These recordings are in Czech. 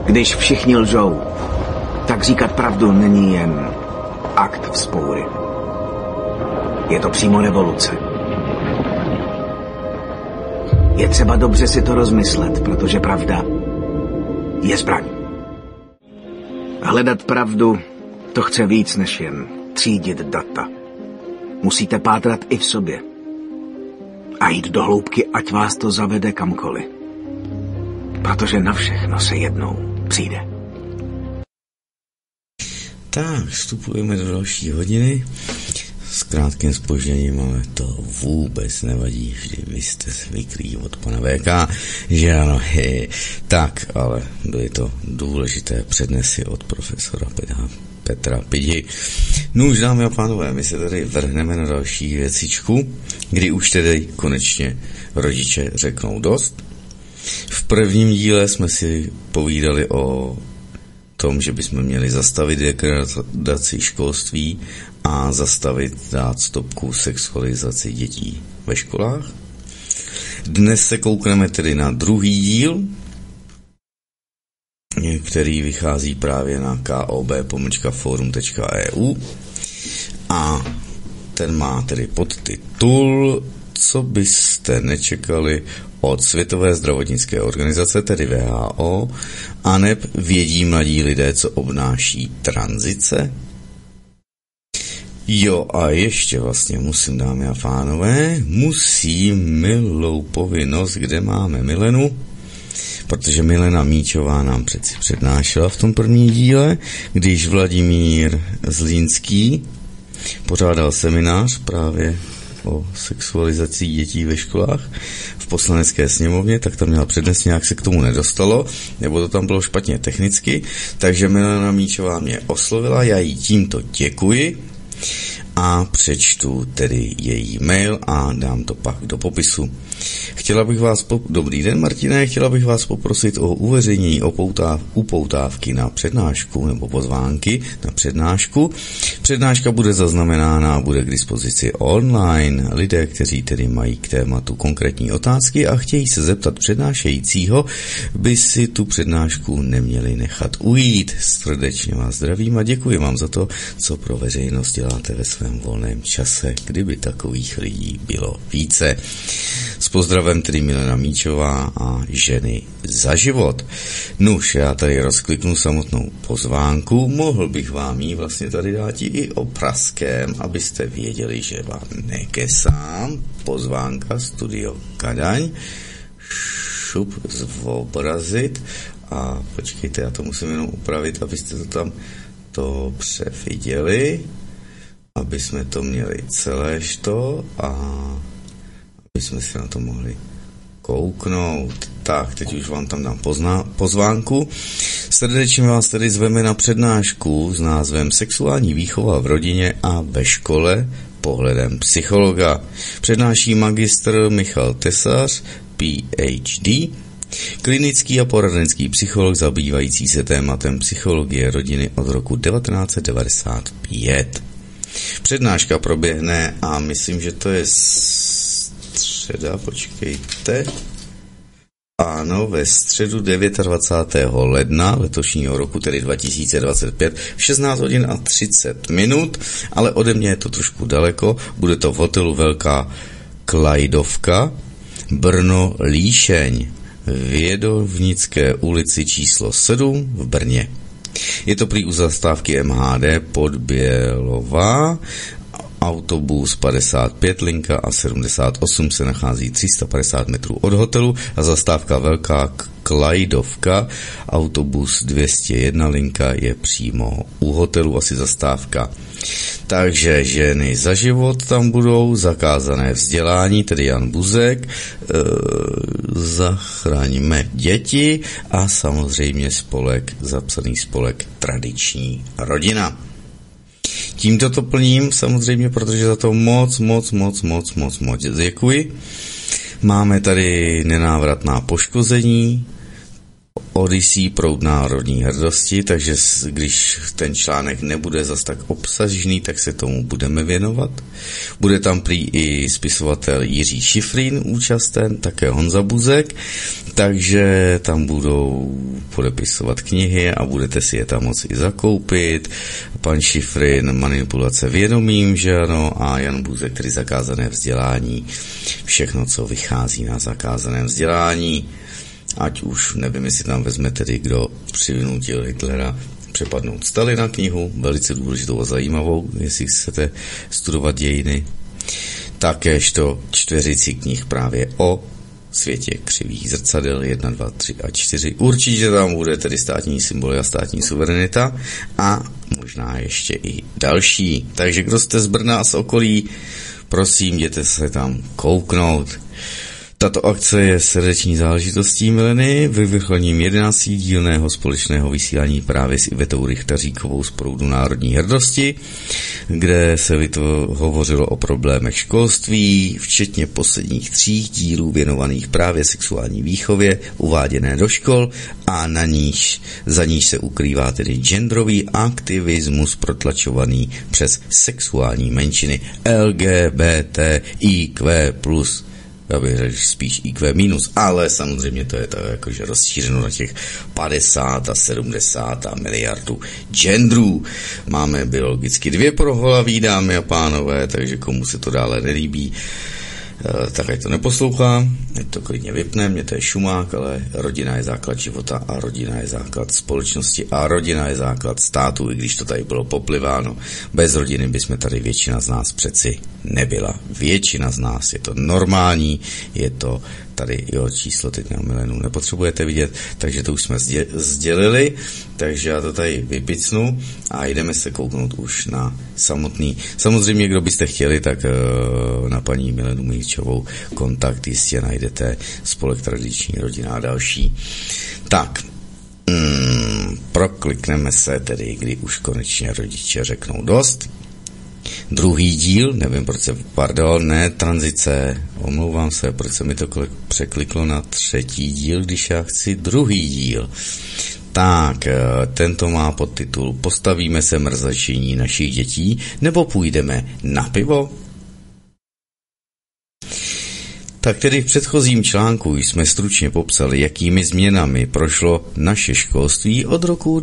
Když všichni lžou, tak říkat pravdu není jen akt vzpoury. Je to přímo revoluce. Je třeba dobře si to rozmyslet, protože pravda je zbraň. Hledat pravdu, to chce víc než jen třídit data. Musíte pátrat i v sobě. A jít do hloubky, ať vás to zavede kamkoliv. Protože na všechno se jednou přijde. Tak, vstupujeme do další hodiny. S krátkým zpožděním, ale to vůbec nevadí, vždy vy jste zvyklí od pana VK, že ano, tak, ale byly to důležité přednesy od profesora Petra Pidi. No už, dámy a pánové, my se tady vrhneme na další věcičku, kdy už tedy konečně rodiče řeknou dost. V prvním díle jsme si povídali o tom, že bychom měli zastavit degradaci školství a dát stopku sexualizaci dětí ve školách. Dnes se koukneme tedy na druhý díl, který vychází právě na kob.forum.eu a ten má tedy podtitul Co byste nečekali od Světové zdravotnické organizace, tedy WHO, aneb vědí mladí lidé, co obnáší tranzice? Jo, a ještě vlastně musím, dámy a pánové, milou povinnost, kde máme Milenu, protože Milena Míčová nám přeci přednášela v tom prvním díle, když Vladimír Zlínský pořádal seminář právě o sexualizaci dětí ve školách v Poslanecké sněmovně, tak tam měla přednes, nějak se k tomu nedostalo, nebo to tam bylo špatně technicky, takže Milena Míčová mě oslovila, já jí tímto děkuji a přečtu tedy její mail a dám to pak do popisu. Dobrý den, Martine, chtěla bych vás poprosit o uveřejnění upoutávky na přednášku nebo pozvánky na přednášku. Přednáška bude zaznamenána, bude k dispozici online. Lidé, kteří tedy mají k tématu konkrétní otázky a chtějí se zeptat přednášejícího, by si tu přednášku neměli nechat ujít. Srdečně vás zdravím a děkuji vám za to, co pro veřejnost děláte ve svém volném čase, kdyby takových lidí bylo více. S pozdravem tedy Milena Míčová a Ženy za život. Nuž, já tady rozkliknu samotnou pozvánku, mohl bych vám ji vlastně tady dát i opraskem, abyste věděli, že vám nekesám. Pozvánka Studio Kadaň, šup zobrazit a počkejte, já to musím jenom upravit, abyste to tam to převiděli, aby jsme to měli celéšto a aby jsme se na to mohli kouknout. Tak, teď už vám tam dám pozvánku. Srdečně vás tedy zveme na přednášku s názvem Sexuální výchova v rodině a ve škole pohledem psychologa. Přednáší magistr Michal Tesař, PhD, klinický a poradenský psycholog zabývající se tématem psychologie rodiny od roku 1995. Přednáška proběhne a myslím, že to je středa, počkejte. Ano, ve středu 29. ledna letošního roku, tedy 2025, v 16 hodin a 30 minut, ale ode mě je to trošku daleko, bude to v hotelu Velká Klajdovka, Brno Líšeň, v Jedovnické ulici číslo 7 v Brně. Je to prý u zastávky MHD Podbělová, autobus 55, linka a 78 se nachází 350 metrů od hotelu a zastávka Velká Klajdovka, autobus 201, linka je přímo u hotelu, asi zastávka. Takže Ženy za život tam budou, zakázané vzdělání, tedy Jan Buzek, Zachraňme děti a samozřejmě zapsaný spolek Tradiční rodina. Tímto to plním samozřejmě, protože za to moc děkuji. Máme tady Nenávratná poškození, Odyssey, proud národní hrdosti, takže když ten článek nebude zas tak obsažný, tak se tomu budeme věnovat. Bude tam prý i spisovatel Jiří Šifrín účasten, také Honza Buzek. takže tam budou podepisovat knihy a budete si je tam moci i zakoupit. Pan Šifrin, manipulace vědomím, že ano, a Jan Bůzek, který zakázané vzdělání. Všechno, co vychází na zakázaném vzdělání, ať už, nevím, jestli tam vezme tedy, kdo přinutil Hitlera přepadnout Stalina knihu, velice důležitou a zajímavou, jestli chcete studovat dějiny. Takéžto 40 knih právě o světě křivých zrcadel 1, 2, 3 a 4. Určitě tam bude tedy státní symboly a státní suverenita a možná ještě i další. Takže kdo jste z Brna a z okolí, prosím, jděte se tam kouknout. Tato akce je srdeční záležitostí Mileny, vyvrcholením 11. dílného společného vysílání právě s Ivetou Richtaříkovou z Proudu národní hrdosti, kde se hovořilo o problémech školství, včetně posledních 3 dílů věnovaných právě sexuální výchově, uváděné do škol a za níž se ukrývá tedy genderový aktivismus protlačovaný přes sexuální menšiny LGBTIQ+. Já bych řekl spíš IQ-, ale samozřejmě to je tak jakože rozšířeno na těch 50 a 70 a miliardů genderů. Máme biologicky 2 pohlaví, dámy a pánové, takže komu se to dále nelíbí, tak ať to neposlouchá, ať to klidně vypne, mě to je šumák, ale rodina je základ života a rodina je základ společnosti a rodina je základ státu, i když to tady bylo popliváno. Bez rodiny bychom tady většina z nás přeci nebyla. Většina z nás, je to normální, je to tady, jo, číslo teď na Milenu nepotřebujete vidět, takže to už jsme sdělili, takže já to tady vypicnu a jdeme se kouknout už na samotný. Samozřejmě, kdo byste chtěli, tak na paní Milenu Míčovou kontakt jistě najdete, Spolek tradiční rodina a další. Tak, proklikneme se tedy, kdy už konečně rodiče řeknou dost. Druhý díl, nevím, proč se, tranzice, omlouvám se, proč se mi to překliklo na 3. díl, když já chci druhý díl. Tak, tento má podtitul Postavíme se mrzačení našich dětí, nebo půjdeme na pivo? Tak tedy v předchozím článku jsme stručně popsali, jakými změnami prošlo naše školství od roku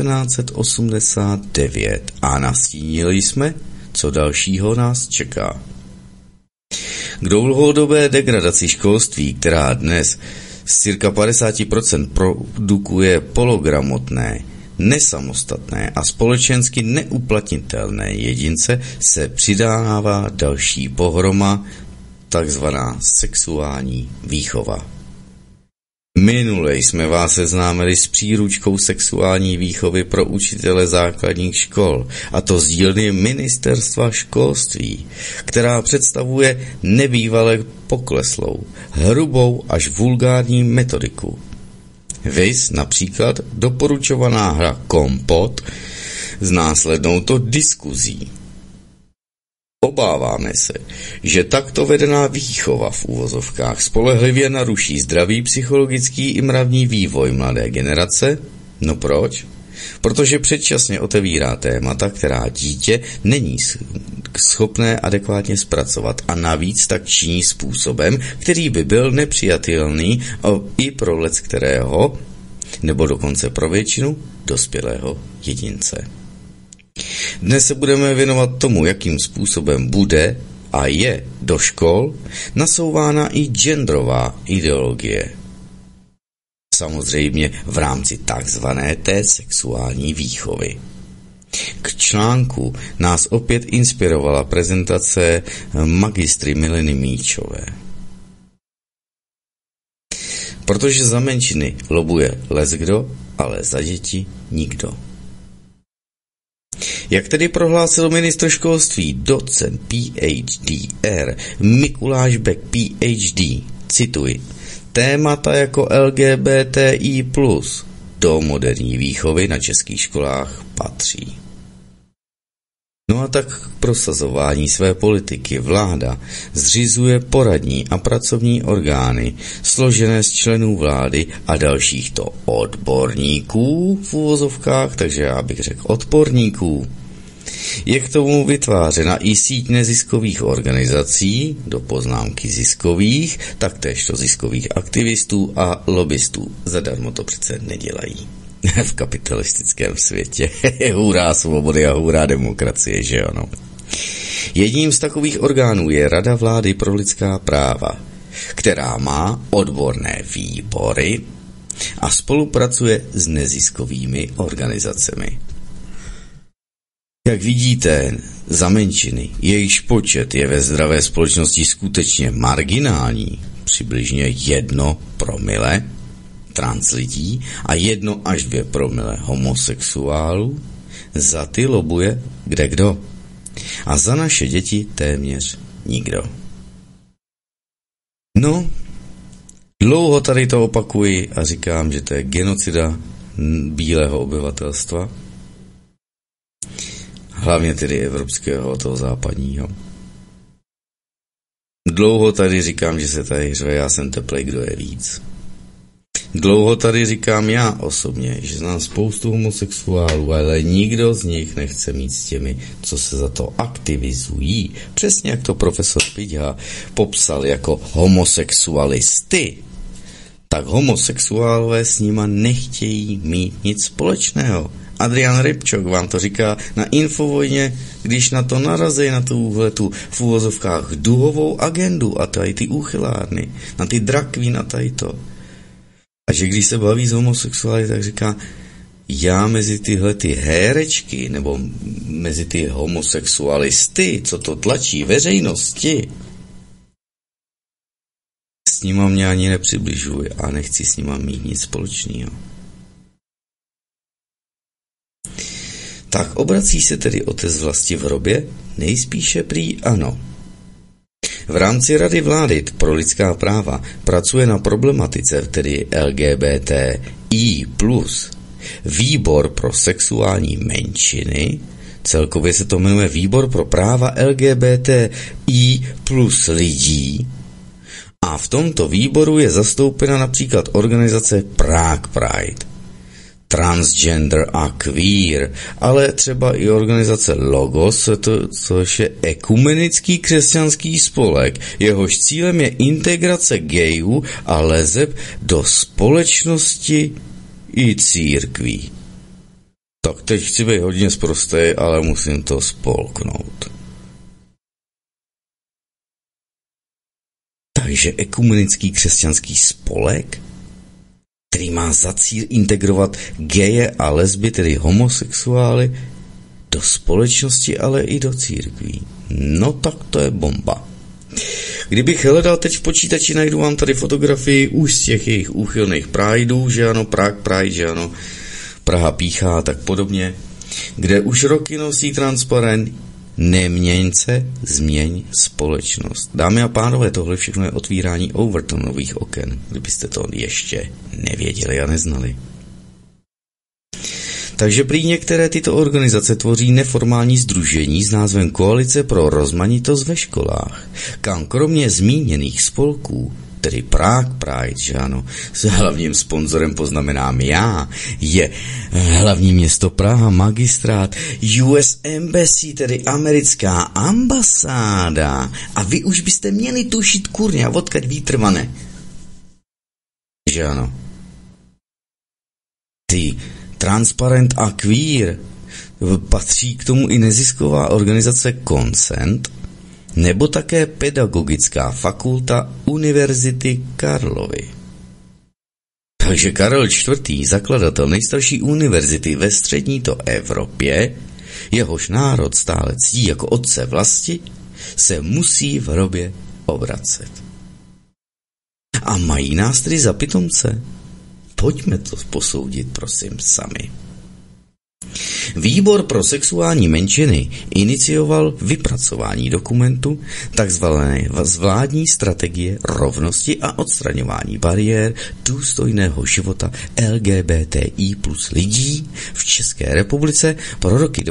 1989 a nastínili jsme, co dalšího nás čeká. K dlouhodobé degradaci školství, která dnes z cirka 50% produkuje pologramotné, nesamostatné a společensky neuplatnitelné jedince, se přidává další pohroma, takzvaná sexuální výchova. Minule jsme vás seznámili s příručkou sexuální výchovy pro učitele základních škol, a to z dílny Ministerstva školství, která představuje nebývale pokleslou, hrubou až vulgární metodiku. Viz například doporučovaná hra Kompot s následnou to diskuzí. Obáváme se, že takto vedená výchova v uvozovkách spolehlivě naruší zdravý psychologický i mravní vývoj mladé generace. No proč? Protože předčasně otevírá témata, která dítě není schopné adekvátně zpracovat a navíc tak činí způsobem, který by byl nepřijatelný i pro leckterého, nebo dokonce pro většinu dospělého jedince. Dnes se budeme věnovat tomu, jakým způsobem bude a je do škol nasouvána i genderová ideologie. Samozřejmě v rámci takzvané té sexuální výchovy. K článku nás opět inspirovala prezentace magistry Mileny Míčové. Protože za menšiny lobuje leckdo, ale za děti nikdo. Jak tedy prohlásil ministr školství, docent PhDR Mikuláš Bek PhD, cituji, témata jako LGBTI+ do moderní výchovy na českých školách patří. No a tak k prosazování své politiky vláda zřizuje poradní a pracovní orgány složené z členů vlády a dalších odborníků v uvozovkách, takže já bych řekl odporníků, Je k tomu vytvářena i síť neziskových organizací, do poznámky ziskových, taktéž to ziskových aktivistů a lobbystů. Zadarmo to přece nedělají. V kapitalistickém světě. Hurá svobody a hurá demokracie, že ano. Jedním z takových orgánů je Rada vlády pro lidská práva, která má odborné výbory a spolupracuje s neziskovými organizacemi. Jak vidíte, za menšiny, jejichž počet je ve zdravé společnosti skutečně marginální, přibližně 1% trans lidí a 1 až 2% homosexuálů, za ty lobuje kdekdo. A za naše děti téměř nikdo. No, dlouho tady to opakuji a říkám, že to je genocida bílého obyvatelstva. Hlavně tedy evropského, toho západního. Dlouho tady říkám, že se tady hřve, já jsem teplej, kdo je víc. Dlouho tady říkám já osobně, že znám spoustu homosexuálů, ale nikdo z nich nechce mít s těmi, co se za to aktivizují. Přesně jak to profesor Piďa popsal jako homosexualisty, tak homosexuálové s nima nechtějí mít nic společného. Adrian Rybčok vám to říká na Infovojně, když na to narazí, na tu v uvozovkách duhovou agendu a tady ty úchylárny, na ty drakví, na tady to. A že když se baví s homosexuály, tak říká, já mezi tyhle ty hérečky, nebo mezi ty homosexualisty, co to tlačí veřejnosti, s nima mě ani nepřibližuji a nechci s nima mít nic společného. Tak obrací se tedy otec vlasti v hrobě? Nejspíše prý ano. V rámci Rady vlády pro lidská práva pracuje na problematice, tedy LGBTI+, Výbor pro sexuální menšiny, celkově se to jmenuje Výbor pro práva LGBTI+ lidí, a v tomto výboru je zastoupena například organizace Prague Pride, Transgender a Queer, ale třeba i organizace Logos, což je ekumenický křesťanský spolek, jehož cílem je integrace gayů a leseb do společnosti i církví. Tak teď chci být hodně sprostý, ale musím to spolknout. Takže ekumenický křesťanský spolek, který má za cíl integrovat geje a lesby, tedy homosexuály, do společnosti, ale i do církví. No tak to je bomba. Kdybych hledal teď v počítači, najdu vám tady fotografii už z těch jejich úchylných prideů, že ano, Prague Pride, že ano, Praha píchá, tak podobně, kde už roky nosí transparent neměň se, změň společnost. Dámy a pánové, tohle všechno je otvírání Overtonových oken, kdybyste to ještě nevěděli a neznali. Takže prý některé tyto organizace tvoří neformální sdružení s názvem Koalice pro rozmanitost ve školách, kam kromě zmíněných spolků, tedy Prague Pride, že ano, s hlavním sponzorem poznamenám já, je hlavní město Praha, magistrát, US Embassy, tedy americká ambasáda. A vy už byste měli tušit, kurňa, odkud vítr vane. Že ano. Ty Transparent a Queer, patří k tomu i nezisková organizace Consent, nebo také Pedagogická fakulta Univerzity Karlovy. Takže Karel IV., zakladatel nejstarší univerzity ve střední to Evropě, jehož národ stále ctí jako otce vlasti, se musí v hrobě obracet. A mají nás tedy za pitomce? Pojďme to posoudit, prosím, sami. Výbor pro sexuální menšiny inicioval vypracování dokumentu takzvané vládní strategie rovnosti a odstraňování bariér důstojného života LGBTI+ lidí v České republice pro roky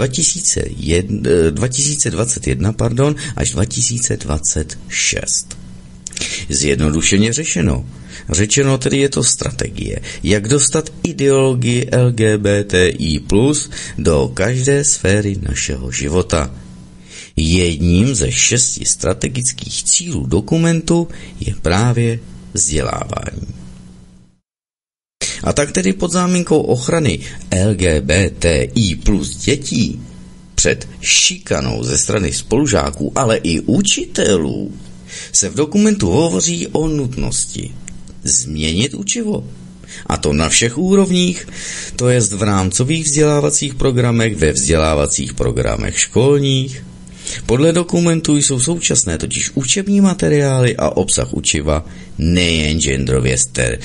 2021 až 2026. Zjednodušeně řečeno tedy je to strategie, jak dostat ideologii LGBTI+ do každé sféry našeho života. Jedním ze 6 strategických cílů dokumentu je právě vzdělávání. A tak tedy pod záminkou ochrany LGBTI+ dětí před šikanou ze strany spolužáků, ale i učitelů, se v dokumentu hovoří o nutnosti změnit učivo. A to na všech úrovních, to jest v rámcových vzdělávacích programech, ve vzdělávacích programech školních. Podle dokumentu jsou současné totiž učební materiály a obsah učiva nejen genderově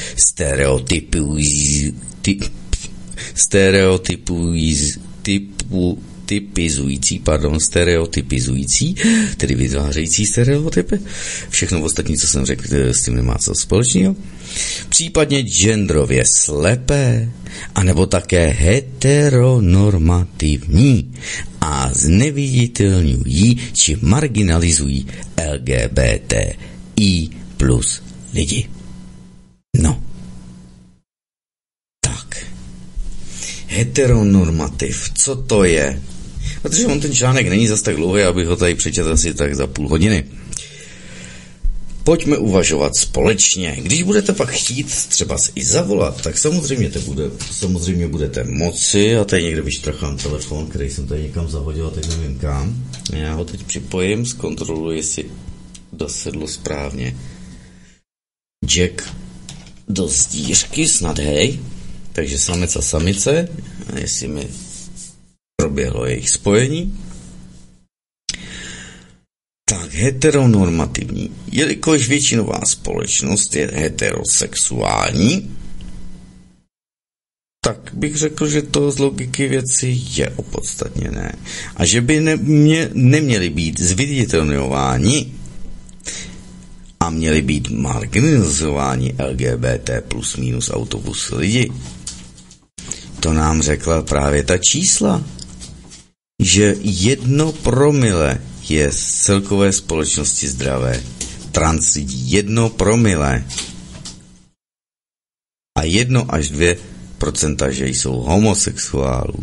stereotypizující, tedy vytvářející stereotypy. Všechno ostatní, co jsem řekl, s tím nemá co společného. Případně genderově slepé, anebo také heteronormativní a zneviditelňují či marginalizují LGBTI+ lidi. No. Tak. Heteronormativ, co to je? Protože on ten článek není zas tak dlouhý, abych ho tady přečetl asi tak za půl hodiny. Pojďme uvažovat společně. Když budete pak chtít třeba i zavolat, tak samozřejmě budete moci. A tady někde vyštrachám telefon, který jsem tady někam zahodil a teď nevím kam. Já ho teď připojím, zkontroluji, jestli dosedlo správně. Jack do zdířky, snad hej. Takže samec a samice, jestli mi proběhlo jejich spojení. Tak, heteronormativní. Jelikož většinová společnost je heterosexuální, tak bych řekl, že to z logiky věci je opodstatněné. A že by neměli být zviditelňováni a měli být marginalizováni LGBT plus minus autobus lidi. To nám řekla právě ta čísla, že 1 promile je z celkové společnosti zdravé. Trans lidí 1 promile. A 1 až 2%, že jsou homosexuálů.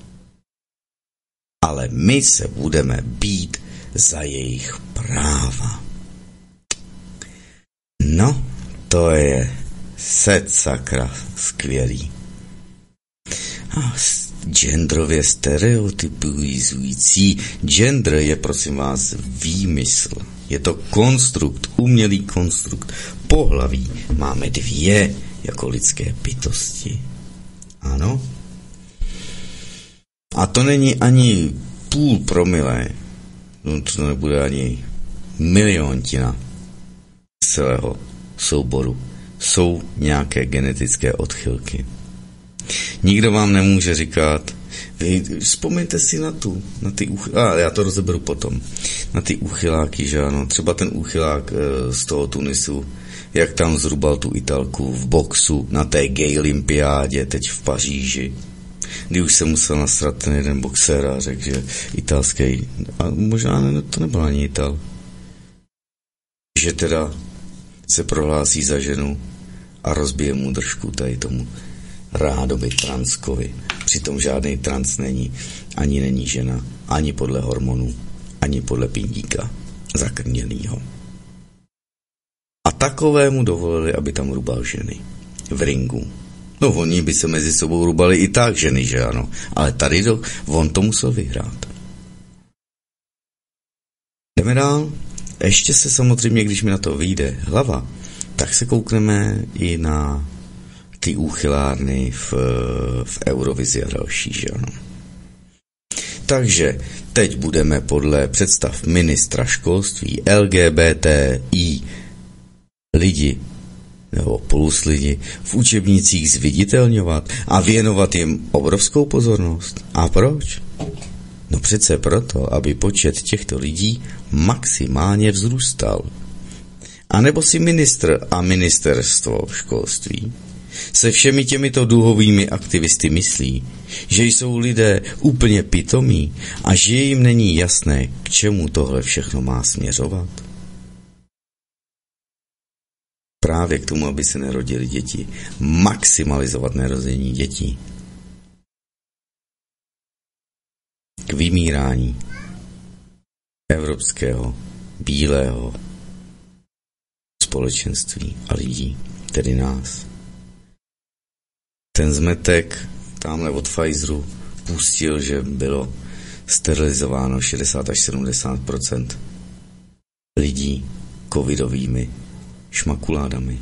Ale my se budeme bít za jejich práva. No, to je sakra skvělý. A genderově stereotypizující. Gender je, prosím vás, výmysl. Je to konstrukt, umělý konstrukt. Pohlaví máme 2 jako lidské bytosti. Ano. A to není ani 0,5 promile. No, to nebude ani miliontina celého souboru. Jsou nějaké genetické odchylky. Nikdo vám nemůže říkat, vy vzpomeňte si na ty já to rozeberu potom, na ty úchyláky, že ano, třeba ten úchylák z toho Tunisu, jak tam zrubal tu Italku v boxu na té gay olympiádě teď v Paříži, kdy už se musel nasrat ten jeden boxer a řekl, že italský, a možná to nebyl ani Ital, že teda se prohlásí za ženu a rozbije mu držku tady tomu rádoby transkovi. Přitom žádný trans není. Ani není žena, ani podle hormonů, ani podle pindíka zakrněnýho. A takovému dovolili, aby tam rubal ženy. V ringu. No oni by se mezi sebou rubali i tak ženy, že ano. Ale tady on to musel vyhrát. Jdeme dál. Ještě se samozřejmě, když mi na to vyjde hlava, tak se koukneme i na ty úchylárny v Eurovizi a další, že ano. Takže teď budeme podle představ ministra školství LGBTI lidi nebo plus lidi v učebnicích zviditelňovat a věnovat jim obrovskou pozornost. A proč? No přece proto, aby počet těchto lidí maximálně vzrůstal. A nebo si ministr a ministerstvo školství se všemi těmito duhovými aktivisty myslí, že jsou lidé úplně pitomí a že jim není jasné, k čemu tohle všechno má směřovat? právě k tomu, aby se nerodily děti. Maximalizovat nerození dětí. K vymírání evropského, bílého společenství a lidí, tedy nás. Ten zmetek tamhle od Pfizeru pustil, že bylo sterilizováno 60 až 70% lidí covidovými šmakuládami.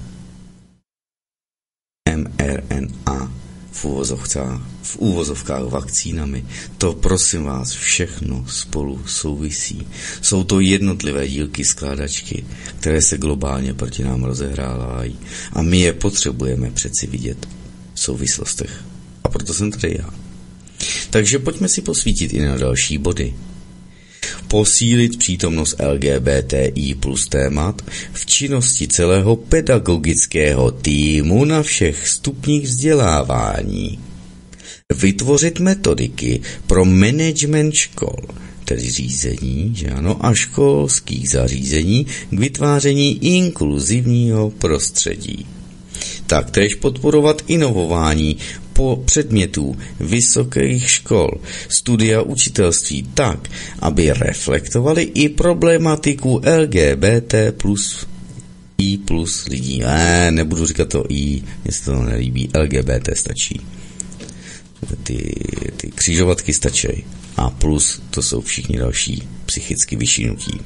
mRNA v úvozovkách vakcínami. To prosím vás všechno spolu souvisí. Jsou to jednotlivé dílky skládačky, které se globálně proti nám rozehrávají a my je potřebujeme přeci vidět v souvislostech. A proto jsem tady já. Takže pojďme si posvítit i na další body. Posílit přítomnost LGBTI plus témat v činnosti celého pedagogického týmu na všech stupních vzdělávání. Vytvořit metodiky pro management škol, tedy řízení, že ano, a školských zařízení k vytváření inkluzivního prostředí. Taktéž podporovat inovování po předmětů vysokých škol, studia učitelství tak, aby reflektovali i problematiku LGBT plus I plus lidí. Nebudu říkat to I, mně se to nelíbí, LGBT stačí. Ty křížovatky stačí. A plus to jsou všichni další psychicky vyšinutí.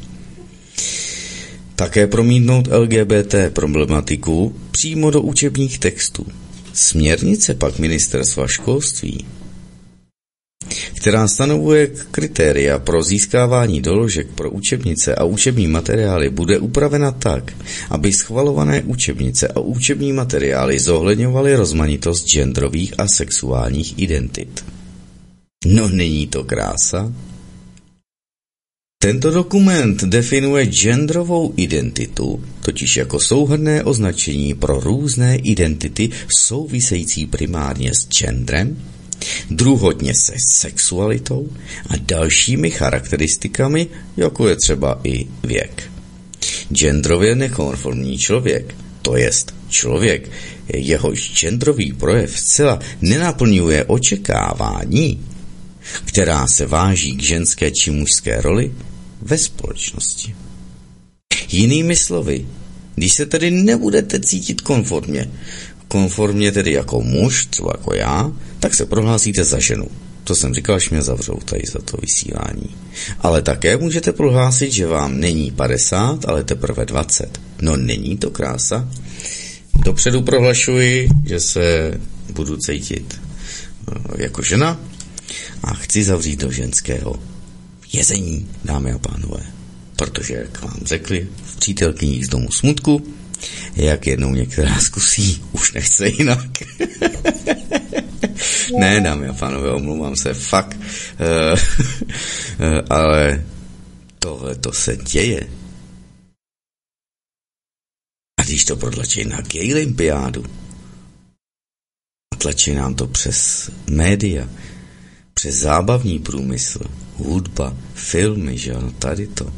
Také promítnout LGBT problematiku přímo do učebních textů. Směrnice pak Ministerstva školství, která stanovuje kritéria pro získávání doložek pro učebnice a učební materiály, bude upravena tak, aby schvalované učebnice a učební materiály zohledňovaly rozmanitost genderových a sexuálních identit. No není to krása? Tento dokument definuje genderovou identitu, totiž jako souhrnné označení pro různé identity související primárně s genderem, druhotně se sexualitou a dalšími charakteristikami, jako je třeba i věk. Genderově nekonformní člověk, to jest člověk, jehož genderový projev zcela nenaplňuje očekávání, která se váží k ženské či mužské roli ve společnosti. Jinými slovy, když se tedy nebudete cítit konformně tedy jako muž, třeba jako já, tak se prohlásíte za ženu. To jsem říkal, až mě zavřou tady za to vysílání. Ale také můžete prohlásit, že vám není 50, ale teprve 20. No není to krása? Dopředu prohlašuji, že se budu cítit jako žena a chci zavřít do ženského vězení, dámy a pánové. Protože, jak vám řekli v Přítelkyních z domu smutku, jak jednou některá zkusí, už nechce jinak. Ne, dámy a pánové, omlouvám se, fakt. Ale tohle to se děje. A když to protlačí na Gaylympiádu, a tlačí nám to přes média, přes zábavní průmysl, hudba, filmy, že ano, tady to.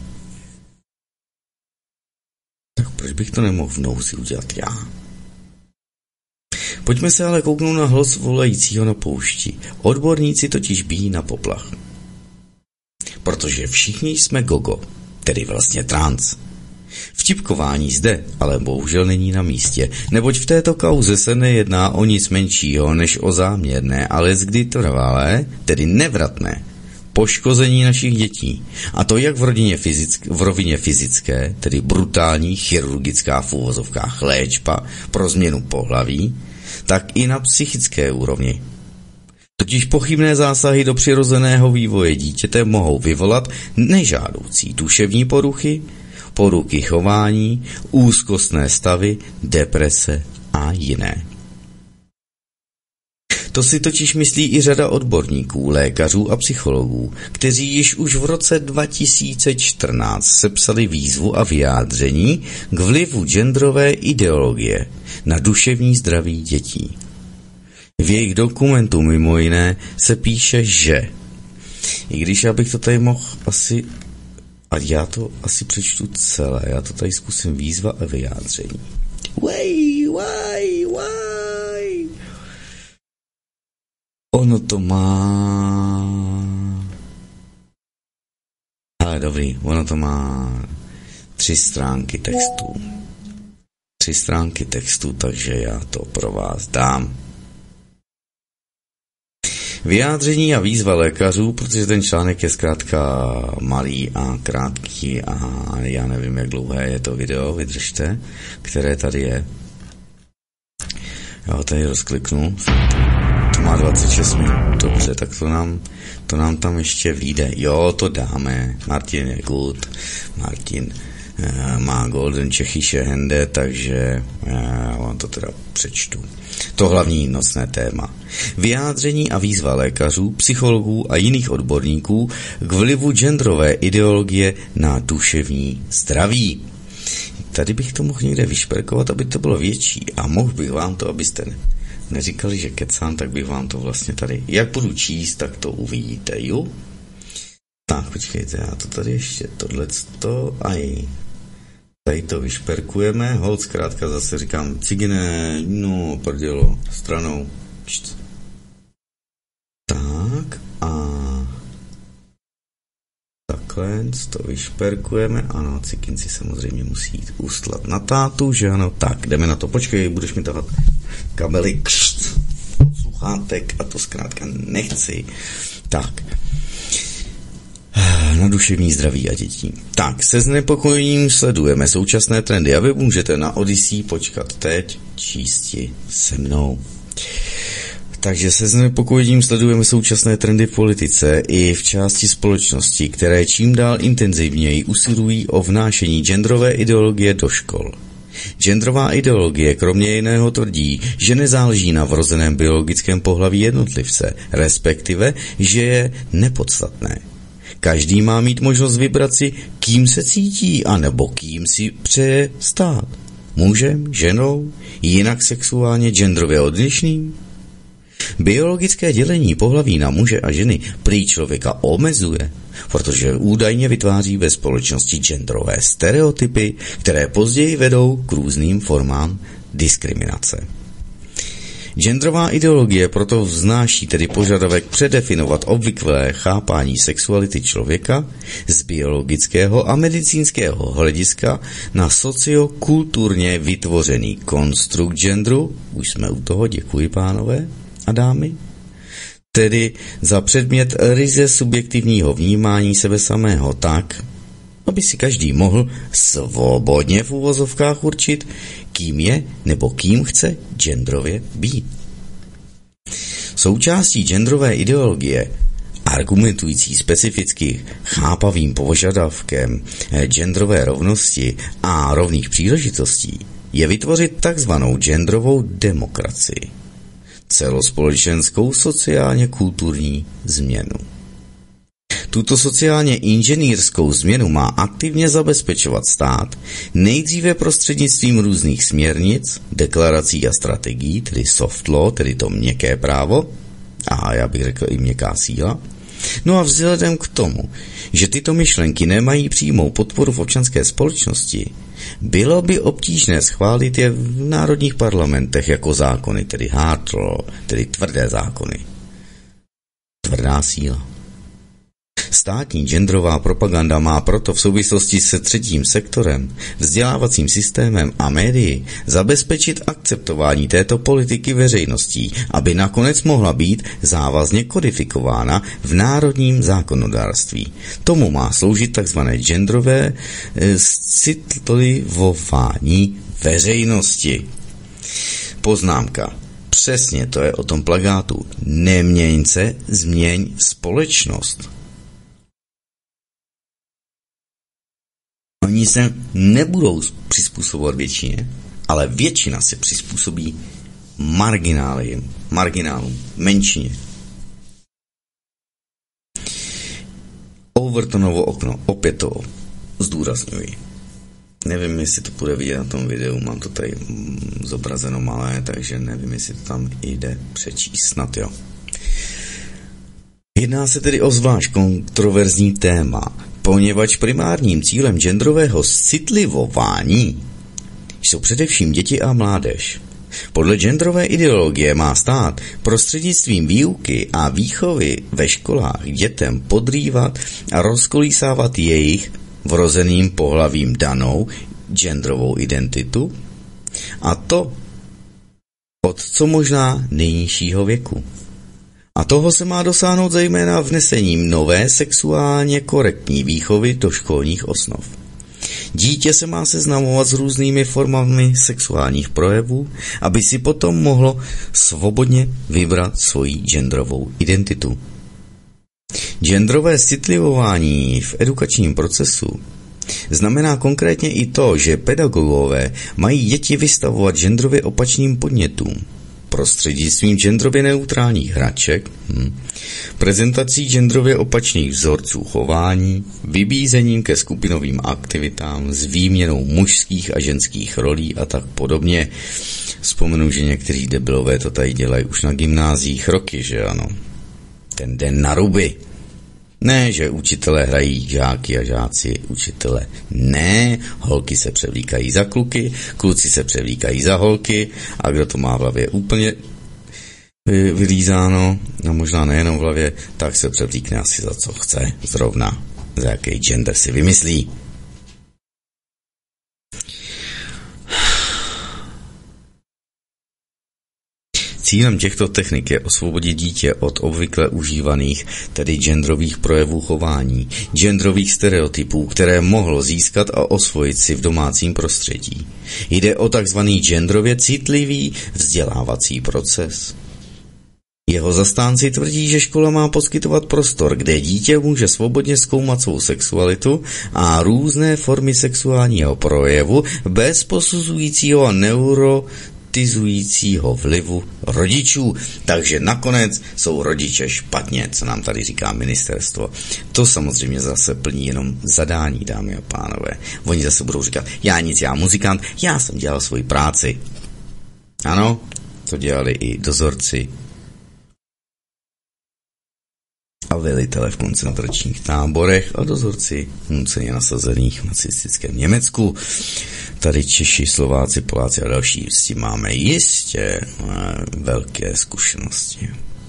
Tak proč bych to nemohl v nouzi udělat já? Pojďme se ale kouknout na hlas volajícího na poušti. Odborníci totiž bijí na poplach. Protože všichni jsme gogo, tedy vlastně trans. Vtipkování zde ale bohužel není na místě, neboť v této kauze se nejedná o nic menšího než o záměrné, ale kdy trvalé, tedy nevratné, poškození našich dětí. A to jak v rovině fyzické, tedy brutální chirurgická v úvozovkách léčba pro změnu pohlaví, tak i na psychické úrovni. Totiž pochybné zásahy do přirozeného vývoje dítěte mohou vyvolat nežádoucí duševní poruchy, poruchy chování, úzkostné stavy, deprese a jiné. To si totiž myslí i řada odborníků, lékařů a psychologů, kteří již už v roce 2014 sepsali výzvu a vyjádření k vlivu genderové ideologie na duševní zdraví dětí. V jejich dokumentu mimo jiné se píše, že i když já bych to tady mohl asi, a já to asi přečtu celé, já to tady zkusím výzva a vyjádření. Why? Ono to má... Ale dobrý, ono to má 3 stránky textu. 3 stránky textu, takže já to pro vás dám. Vyjádření a výzva lékařů, protože ten článek je zkrátka malý a krátký a já nevím, jak dlouhé je to video, vydržte, které tady je. Já ho tady rozkliknu. To má 26 minut, dobře, tak to nám tam ještě vyjde. Jo, to dáme. Martin je good. Martin má Golden Čechyše Hende, takže já vám to teda přečtu. To hlavní nosné téma. Vyjádření a výzva lékařů, psychologů a jiných odborníků k vlivu genderové ideologie na duševní zdraví. Tady bych to mohl někde vyšperkovat, aby to bylo větší a mohl bych vám to, abyste neříkali, že kecám, tak bych vám to vlastně tady, jak budu číst, tak to uvidíte, jo? Tak, počkejte, já to tady ještě, tohleto, tady to vyšperkujeme, holt zkrátka zase říkám, cigine, no, prdělo, stranou, tak a takhle to vyšperkujeme, ano, cikinci samozřejmě musí jít ústlat na tátu, že ano, tak, jdeme na to, počkej, budeš mi tahat kabely, sluchátek a to zkrátka nechci, tak, na duševní zdraví a dětí. Tak, se znepokojením sledujeme současné trendy a vy můžete na Odyssey počkat teď, čísti se mnou. Takže se znepokojením sledujeme současné trendy v politice i v části společnosti, které čím dál intenzivněji usilují o vnášení genderové ideologie do škol. Genderová ideologie kromě jiného tvrdí, že nezáleží na vrozeném biologickém pohlaví jednotlivce, respektive, že je nepodstatné. Každý má mít možnost vybrat si, kým se cítí, anebo kým si přeje stát. Mužem, ženou, jinak sexuálně genderově odlišným? Biologické dělení pohlaví na muže a ženy prý člověka omezuje, protože údajně vytváří ve společnosti genderové stereotypy, které později vedou k různým formám diskriminace. Genderová ideologie proto vznáší tedy požadavek předefinovat obvyklé chápání sexuality člověka z biologického a medicínského hlediska na sociokulturně vytvořený konstrukt genderu, už jsme u toho, děkuji pánové a dámy, tedy za předmět ryze subjektivního vnímání sebe samého tak, aby si každý mohl svobodně v uvozovkách určit, kým je nebo kým chce genderově být. Součástí genderové ideologie, argumentující specificky chápavým požadavkem genderové rovnosti a rovných příležitostí, je vytvořit takzvanou genderovou demokracii, celospolečenskou sociálně kulturní změnu. Tuto sociálně inženýrskou změnu má aktivně zabezpečovat stát, nejdříve prostřednictvím různých směrnic, deklarací a strategií, tedy soft law, tedy to měkké právo, a já bych řekl i měkká síla. No a vzhledem k tomu, že tyto myšlenky nemají přímou podporu v občanské společnosti, bylo by obtížné schválit je v národních parlamentech jako zákony, tedy hard law, tedy tvrdé zákony. Tvrdá síla. Státní genderová propaganda má proto v souvislosti se třetím sektorem, vzdělávacím systémem a médii zabezpečit akceptování této politiky veřejností, aby nakonec mohla být závazně kodifikována v národním zákonodárství. Tomu má sloužit tzv. Genderové citlivování veřejnosti. Poznámka. Přesně to je o tom plakátu. Neměň se, změň společnost. Oni se nebudou přizpůsobovat většině, ale většina se přizpůsobí marginálům, menšině. Overtonovo okno, opět to zdůrazňuji. Nevím, jestli to bude vidět na tom videu, mám to tady zobrazeno malé, takže nevím, jestli to tam jde přečíst, snad jo. Jedná se tedy o zvlášť kontroverzní téma, poněvadž primárním cílem genderového citlivování jsou především děti a mládež. Podle genderové ideologie má stát prostřednictvím výuky a výchovy ve školách dětem podrývat a rozkolísávat jejich vrozeným pohlavím danou genderovou identitu, a to od co možná nejnižšího věku. A toho se má dosáhnout zejména vnesením nové sexuálně korektní výchovy do školních osnov. Dítě se má seznamovat s různými formami sexuálních projevů, aby si potom mohlo svobodně vybrat svoji genderovou identitu. Genderové citlivování v edukačním procesu znamená konkrétně i to, že pedagogové mají děti vystavovat genderově opačným podnětům prostřednictvím genderově neutrálních hraček, prezentací genderově opačných vzorců chování, vybízením ke skupinovým aktivitám s výměnou mužských a ženských rolí a tak podobně. Vzpomenu, že někteří debilové to tady dělají už na gymnáziích roky, že ano. Ten den na ruby. Ne, že učitelé hrají žáky a žáci učitele. Ne, holky se převlíkají za kluky, kluci se převlíkají za holky a kdo to má v hlavě úplně vylízáno, no možná nejenom v hlavě, tak se převlíkne asi za co chce, zrovna za jaký gender si vymyslí. Cílem těchto technik je osvobodit dítě od obvykle užívaných, tedy genderových projevů chování, genderových stereotypů, které mohlo získat a osvojit si v domácím prostředí. Jde o takzvaný genderově citlivý vzdělávací proces. Jeho zastánci tvrdí, že škola má poskytovat prostor, kde dítě může svobodně zkoumat svou sexualitu a různé formy sexuálního projevu bez posuzujícího a neurotizujícího vlivu rodičů. Takže nakonec jsou rodiče špatně, co nám tady říká ministerstvo. To samozřejmě zase plní jenom zadání, dámy a pánové. Oni zase budou říkat, já muzikant, já jsem dělal svoji práci. Ano, to dělali i dozorci a velitele v koncentračních táborech a dozorci nuceně nasazených v nacistickém Německu. Tady Češi, Slováci, Poláci a další s tím máme jistě velké zkušenosti.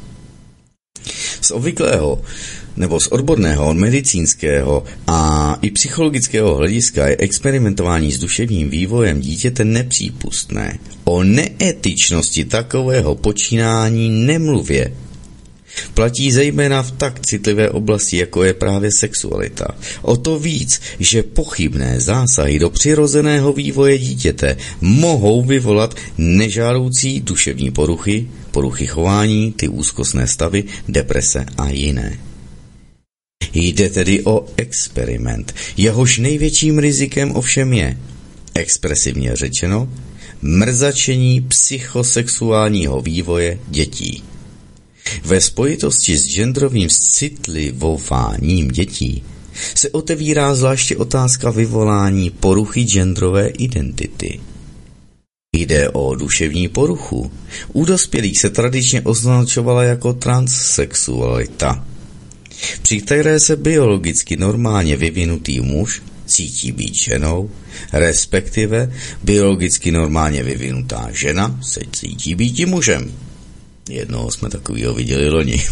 Z obvyklého nebo z odborného, medicínského a i psychologického hlediska je experimentování s duševním vývojem dítěte nepřípustné. O neetičnosti takového počínání nemluvě. Platí zejména v tak citlivé oblasti, jako je právě sexualita. O to víc, že pochybné zásahy do přirozeného vývoje dítěte mohou vyvolat nežádoucí duševní poruchy, poruchy chování, ty úzkostné stavy, deprese a jiné. Jde tedy o experiment, jehož největším rizikem ovšem je, expresivně řečeno, mrzačení psychosexuálního vývoje dětí. Ve spojitosti s genderovým citlivováním dětí se otevírá zvláště otázka vyvolání poruchy genderové identity. Jde o duševní poruchu. U dospělých se tradičně označovala jako transsexualita, při které se biologicky normálně vyvinutý muž cítí být ženou, respektive biologicky normálně vyvinutá žena se cítí být i mužem. Jednoho jsme takovýho viděli loni.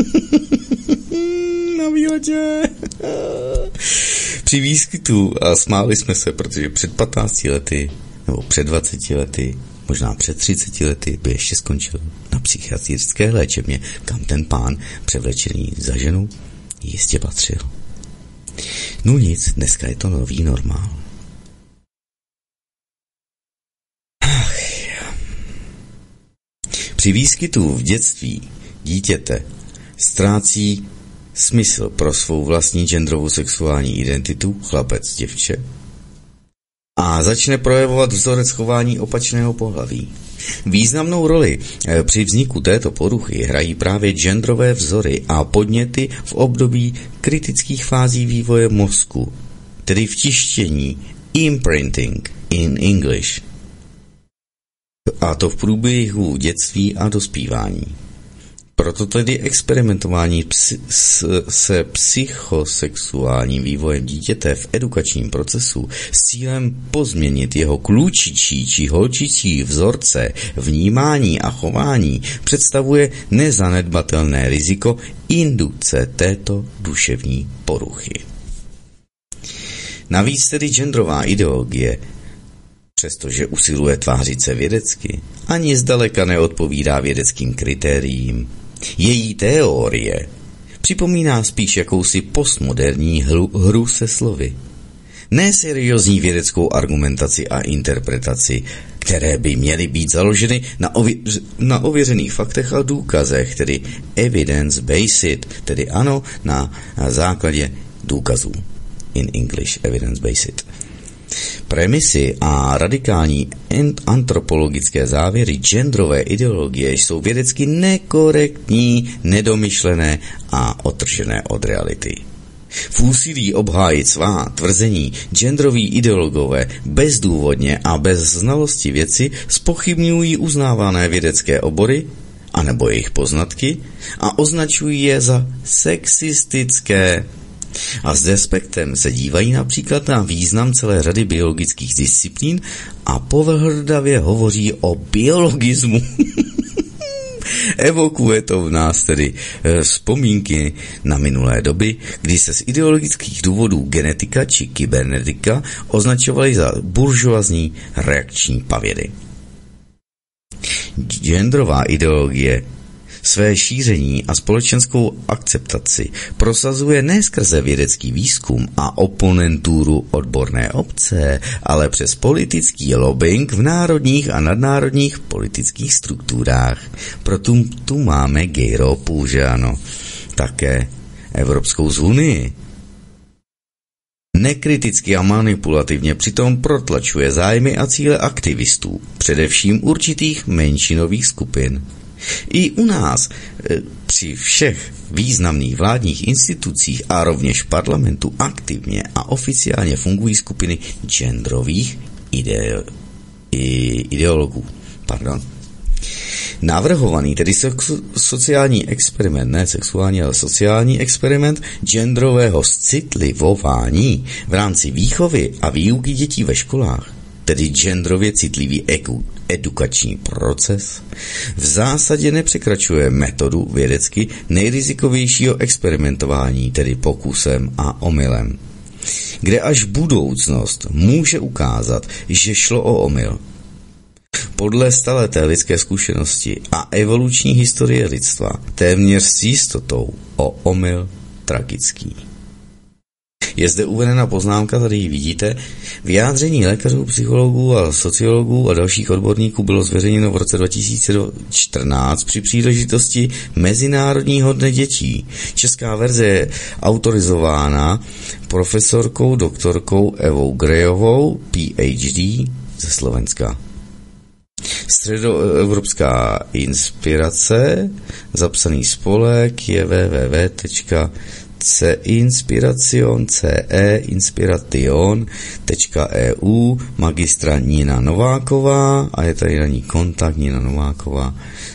Na výletě. Při výskytu a smáli jsme se, protože před 15 lety, nebo před 20 lety, možná před 30 lety by ještě skončil na psychiatrické léčebně, kam ten pán převlečený za ženu jistě patřil. No nic, dneska je to nový normál. Při výskytu v dětství dítěte ztrácí smysl pro svou vlastní genderovou sexuální identitu, chlapec, děvče, a začne projevovat vzorec chování opačného pohlaví. Významnou roli při vzniku této poruchy hrají právě genderové vzory a podněty v období kritických fází vývoje mozku, tedy vtištění, imprinting in English, a to v průběhu dětství a dospívání. Proto tedy experimentování se psychosexuálním vývojem dítěte v edukačním procesu s cílem pozměnit jeho klučičí či holčičí vzorce vnímání a chování představuje nezanedbatelné riziko indukce této duševní poruchy. Navíc tedy genderová ideologie, přestože usiluje tvářit se vědecky, ani zdaleka neodpovídá vědeckým kritériím. Její teorie připomíná spíš jakousi postmoderní hru se slovy. Neseriózní vědeckou argumentaci a interpretaci, které by měly být založeny na ověřených faktech a důkazech, tedy evidence-based, tedy ano, na základě důkazů. In English, evidence-based. Premisy a radikální antropologické závěry genderové ideologie jsou vědecky nekorektní, nedomyšlené a odtržené od reality. V úsilí obhájit svá tvrzení genderoví ideologové bezdůvodně a bez znalosti věci zpochybňují uznávané vědecké obory anebo jejich poznatky a označují je za sexistické. A s despektem se dívají například na význam celé řady biologických disciplín a pohrdavě hovoří o biologismu. Evokuje to v nás tedy vzpomínky na minulé doby, kdy se z ideologických důvodů genetika či kybernetika označovaly za buržoazní reakční pavědy. Genderová ideologie své šíření a společenskou akceptaci prosazuje ne skrze vědecký výzkum a oponenturu odborné obce, ale přes politický lobbying v národních a nadnárodních politických strukturách. Proto tu máme Gejropu, že ano, také Evropskou unii. Nekriticky a manipulativně přitom protlačuje zájmy a cíle aktivistů, především určitých menšinových skupin. I u nás při všech významných vládních institucích a rovněž parlamentu aktivně a oficiálně fungují skupiny genderových ideologů. Navrhovaný, tedy sociální experiment, ne sexuální, ale sociální experiment genderového citlivování v rámci výchovy a výuky dětí ve školách, tedy genderově citlivý edukační proces, v zásadě nepřekračuje metodu vědecky nejrizikovějšího experimentování, tedy pokusem a omylem, kde až budoucnost může ukázat, že šlo o omyl. Podle staleté lidské zkušenosti a evoluční historie lidstva téměř s jistotou o omyl tragický. Je zde uvedena poznámka, tady ji vidíte. Vyjádření lékařů, psychologů a sociologů a dalších odborníků bylo zveřejněno v roce 2014 při příležitosti Mezinárodního dne dětí. Česká verze je autorizována profesorkou doktorkou Evou Grejovou, PhD, ze Slovenska. Středoevropská inspirace, zapsaný spolek je www.inspiration.eu, magistra Nina Nováková a je tady na ní kontakt Nina Nováková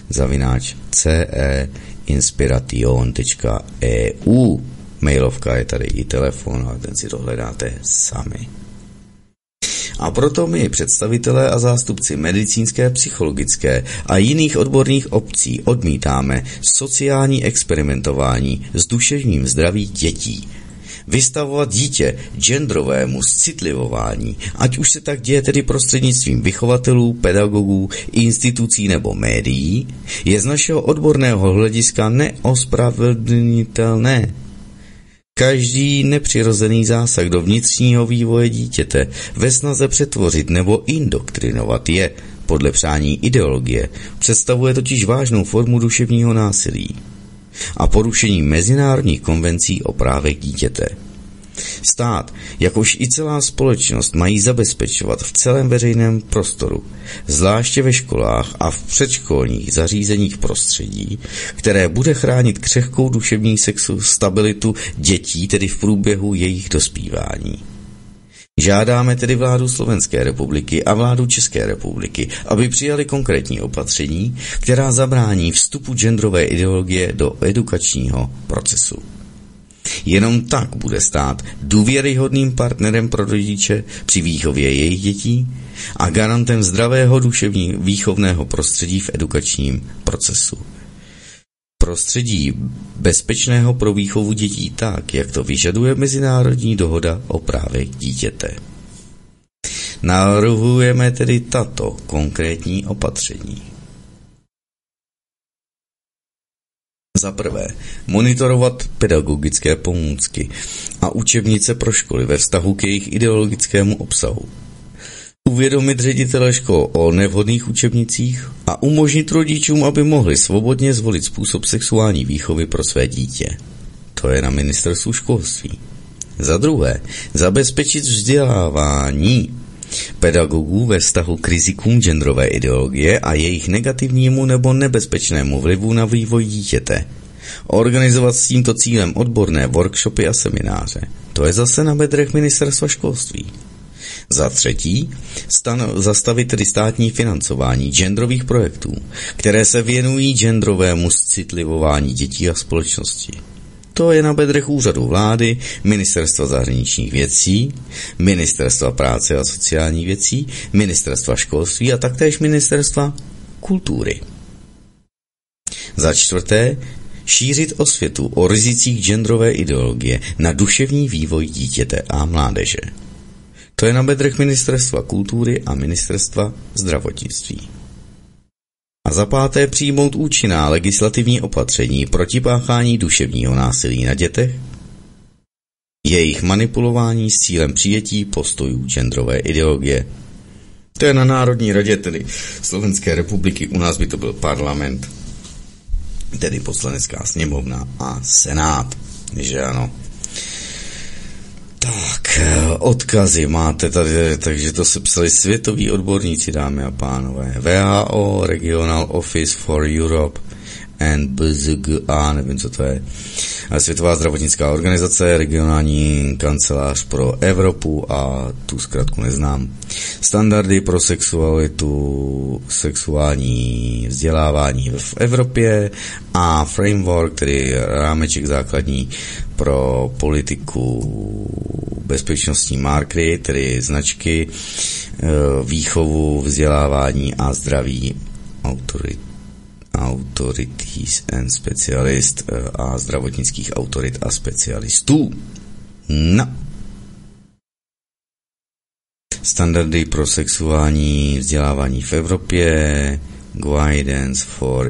/ceinspiration.eu. Mailovka je tady i telefon, ale ten si dohledáte sami. A proto my, představitelé a zástupci medicínské, psychologické a jiných odborných obcí, odmítáme sociální experimentování s duševním zdraví dětí. Vystavovat dítě genderovému citlivování, ať už se tak děje tedy prostřednictvím vychovatelů, pedagogů, institucí nebo médií, je z našeho odborného hlediska neospravedlnitelné. Každý nepřirozený zásah do vnitřního vývoje dítěte ve snaze přetvořit nebo indoktrinovat je, podle přání ideologie, představuje totiž vážnou formu duševního násilí a porušení mezinárodních konvencí o právech dítěte. Stát, jakož i celá společnost mají zabezpečovat v celém veřejném prostoru, zvláště ve školách a v předškolních zařízeních prostředí, které bude chránit křehkou duševní stabilitu dětí, tedy v průběhu jejich dospívání. Žádáme tedy vládu Slovenské republiky a vládu České republiky, aby přijali konkrétní opatření, která zabrání vstupu genderové ideologie do edukačního procesu. Jenom tak bude stát důvěryhodným partnerem pro rodiče při výchově jejich dětí a garantem zdravého duševní výchovného prostředí v edukačním procesu. Prostředí bezpečného pro výchovu dětí tak, jak to vyžaduje Mezinárodní dohoda o právech dítěte. Navrhujeme tedy tato konkrétní opatření. Za prvé, monitorovat pedagogické pomůcky a učebnice pro školy ve vztahu k jejich ideologickému obsahu. Uvědomit ředitele škol o nevhodných učebnicích a umožnit rodičům, aby mohli svobodně zvolit způsob sexuální výchovy pro své dítě. To je na ministerstvu školství. Za druhé, zabezpečit vzdělávání pedagogů ve vztahu k rizikům genderové ideologie a jejich negativnímu nebo nebezpečnému vlivu na vývoj dítěte. Organizovat s tímto cílem odborné workshopy a semináře. To je zase na bedrech ministerstva školství. Za třetí, zastavit tedy státní financování genderových projektů, které se věnují genderovému citlivování dětí a společnosti. To je na bedrech úřadu vlády, Ministerstva zahraničních věcí, Ministerstva práce a sociálních věcí, Ministerstva školství a taktéž Ministerstva kultury. Za čtvrté, šířit osvětu o rizicích genderové ideologie na duševní vývoj dítěte a mládeže. To je na bedrech Ministerstva kultury a Ministerstva zdravotnictví. A za páté, přijmout účinná legislativní opatření proti páchání duševního násilí na dětech, jejich manipulování s cílem přijetí postojů genderové ideologie. To je na Národní radě, tedy Slovenské republiky, u nás by to byl parlament, tedy Poslanecká sněmovna a Senát, že ano. Tak, odkazy máte tady, takže to se psali světoví odborníci, dámy a pánové. WHO, Regional Office for Europe and BZGA, nevím, co to je. Světová zdravotnická organizace, regionální kancelář pro Evropu a tu zkratku neznám. Standardy pro sexuální vzdělávání v Evropě a framework, tedy rámeček základní pro politiku bezpečnostní marky, tedy značky, výchovu, vzdělávání a zdraví authorities and specialist a zdravotnických autorit a specialistů. No. Standardy pro sexuální vzdělávání v Evropě, guidance for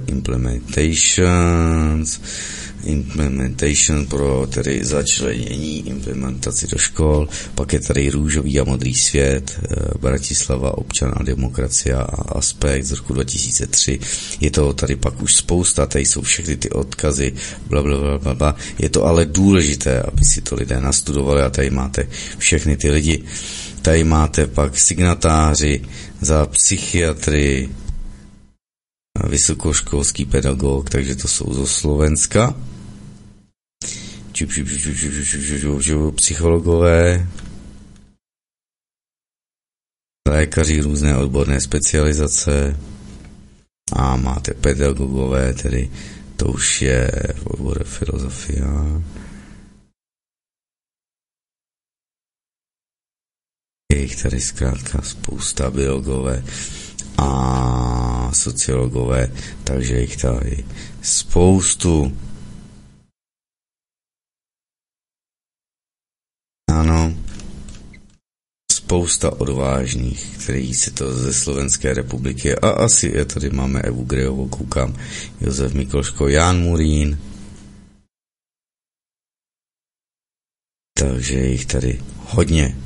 implementation pro tedy začlenění implementaci do škol, pak je tady Růžový a modrý svět, Bratislava, občan a demokracie a aspekt z roku 2003. Je to tady pak už spousta, tady jsou všechny ty odkazy, blablabla. Je to ale důležité, aby si to lidé nastudovali a tady máte všechny ty lidi. Tady máte pak signatáři za psychiatry, vysokoškolský pedagog, takže to jsou zo Slovenska. Psychologové, lékaři, různé odborné specializace a máte pedagogové, tedy to už je v oboru filozofia. Je jich tady zkrátka spousta, biologové a sociologové, takže je jich tady spoustu. Ano, spousta odvážných, kteří se to ze Slovenské republiky, a asi je tady máme Evu Grejovou, koukám, Josef Mikloško, Jan Murín, takže je jich tady hodně.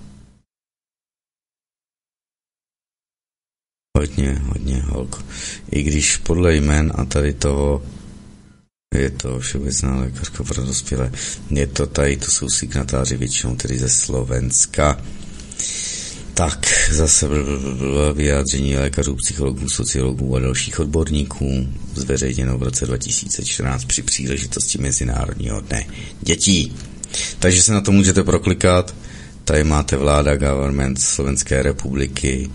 Hodně holk. I když podle jmen a tady toho je to všeobecná lékařka pro dospělé. Je to tady, to jsou signatáři většinou tedy ze Slovenska. Tak, zase vyjádření lékařů, psychologů, sociologů a dalších odborníků zveřejněno v roce 2014 při příležitosti Mezinárodního dne dětí. Takže se na to můžete proklikat. tady máte vláda, government Slovenské republiky,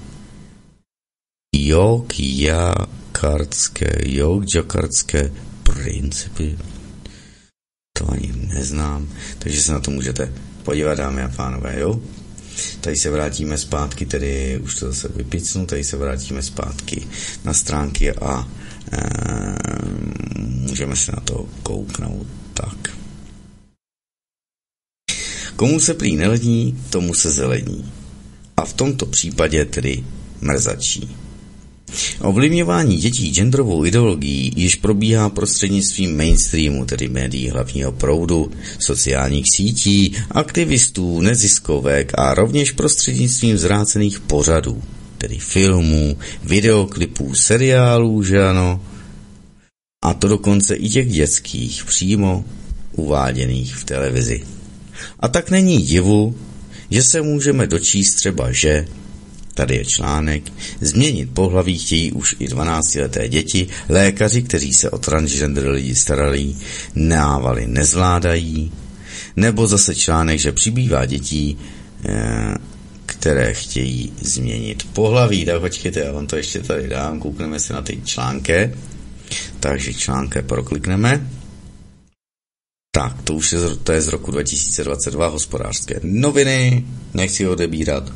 Jogjakartské principy. To ani neznám, takže se na to můžete podívat, dámy a pánové, jo? Tady se vrátíme zpátky, tedy už to zase vypicnu, tady se vrátíme zpátky na stránky a můžeme se na to kouknout tak. Komu se prý nelední, tomu se zelení. A v tomto případě tedy mrzačí. Ovlivňování dětí genderovou ideologií již probíhá prostřednictvím mainstreamu, tedy médií hlavního proudu, sociálních sítí, aktivistů, neziskovek a rovněž prostřednictvím zvrácených pořadů, tedy filmů, videoklipů, seriálů, že ano? A to dokonce i těch dětských, přímo uváděných v televizi. A tak není divu, že se můžeme dočíst třeba, že tady je článek, změnit pohlaví chtějí už i 12leté děti, lékaři, kteří se o transgender lidi starali, návaly nezvládají, nebo zase článek, že přibývá dětí, které chtějí změnit pohlaví. Tak počkejte, já vám to ještě tady dám, koukneme se na ty články, takže články proklikneme. Tak, to je z roku 2022, Hospodářské noviny, nechci ho odebírat.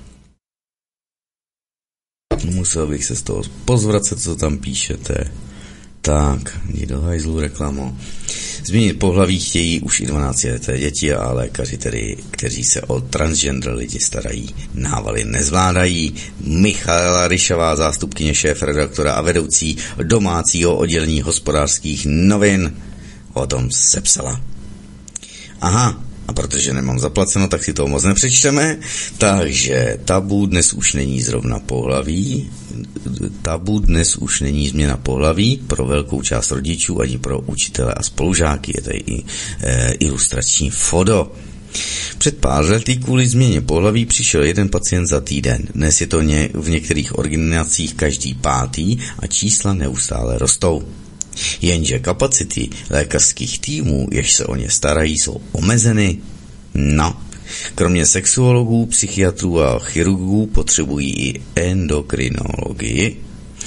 Musel bych se z toho pozvracet, co tam píšete. Tak, jdi do hajzlu, reklamo. Změnit pohlaví chtějí už i 12leté děti a lékaři, tedy, kteří se o transgender lidi starají, návaly nezvládají. Michaela Ryšová, zástupkyně šéfredaktora a vedoucí domácího oddělení Hospodářských novin, o tom sepsala. Aha, a protože nemám zaplaceno, tak si to moc nepřečteme, takže tabu dnes už není zrovna pohlaví, tabu dnes už není změna pohlaví pro velkou část rodičů ani pro učitele a spolužáky, je tady i ilustrační foto. Před pár lety kvůli změně pohlaví přišel jeden pacient za týden. Dnes je to v některých ordinacích každý pátý a čísla neustále rostou. Jenže kapacity lékařských týmů, jež se o ně starají, jsou omezeny. No, kromě sexuologů, psychiatrů a chirurgů potřebují i endokrinologii,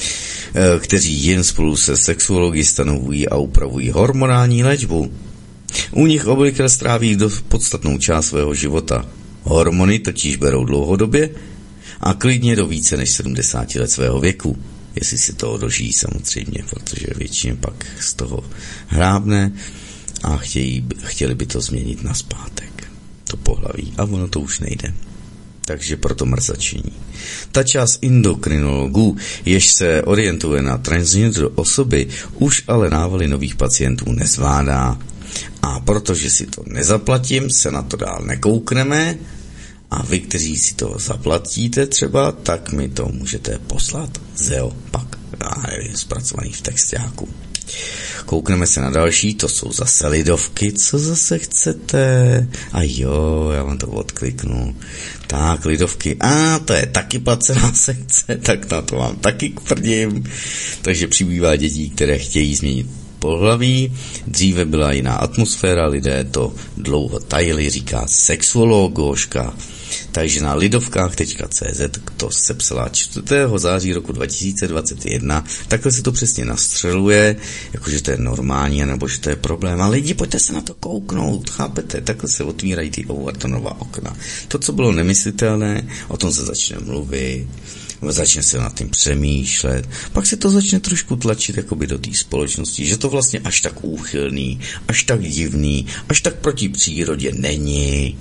kteří jen spolu se sexuology stanovují a upravují hormonální léčbu. U nich obvykle stráví podstatnou část svého života. Hormony totiž berou dlouhodobě a klidně do více než 70 let svého věku. Jestli si toho dožijí samozřejmě, protože většině pak z toho hrábne a chtěli by to změnit nazpátek, to pohlaví, a ono to už nejde. Takže proto mrzačení. Ta část endokrinologů, jež se orientuje na transgender osoby, už ale návaly nových pacientů nezvládá. A protože si to nezaplatím, se na to dál nekoukneme, a vy, kteří si to zaplatíte třeba, tak mi to můžete poslat ZEO, pak zpracovaný v textáku. Koukneme se na další, to jsou zase lidovky, co zase chcete? A jo, já vám to odkliknu. Tak, lidovky, to je taky placená sekce, tak na to vám taky kvrdím. Takže přibývá dětí, které chtějí změnit pohlaví. Dříve byla jiná atmosféra, lidé to dlouho tajili, říká sexuologoška. Takže na lidovkách.cz to sepsala 4. září roku 2021. Takhle se to přesně nastřeluje, jakože to je normální, nebo že to je problém. A lidi, pojďte se na to kouknout, chápete? Takhle se otvírají ty Overtonová okna. To, co bylo nemyslitelné, o tom se začne mluvit, začne se nad tím přemýšlet, pak se to začne trošku tlačit jakoby do té společnosti, že to vlastně až tak úchylný, až tak divný, až tak proti přírodě není.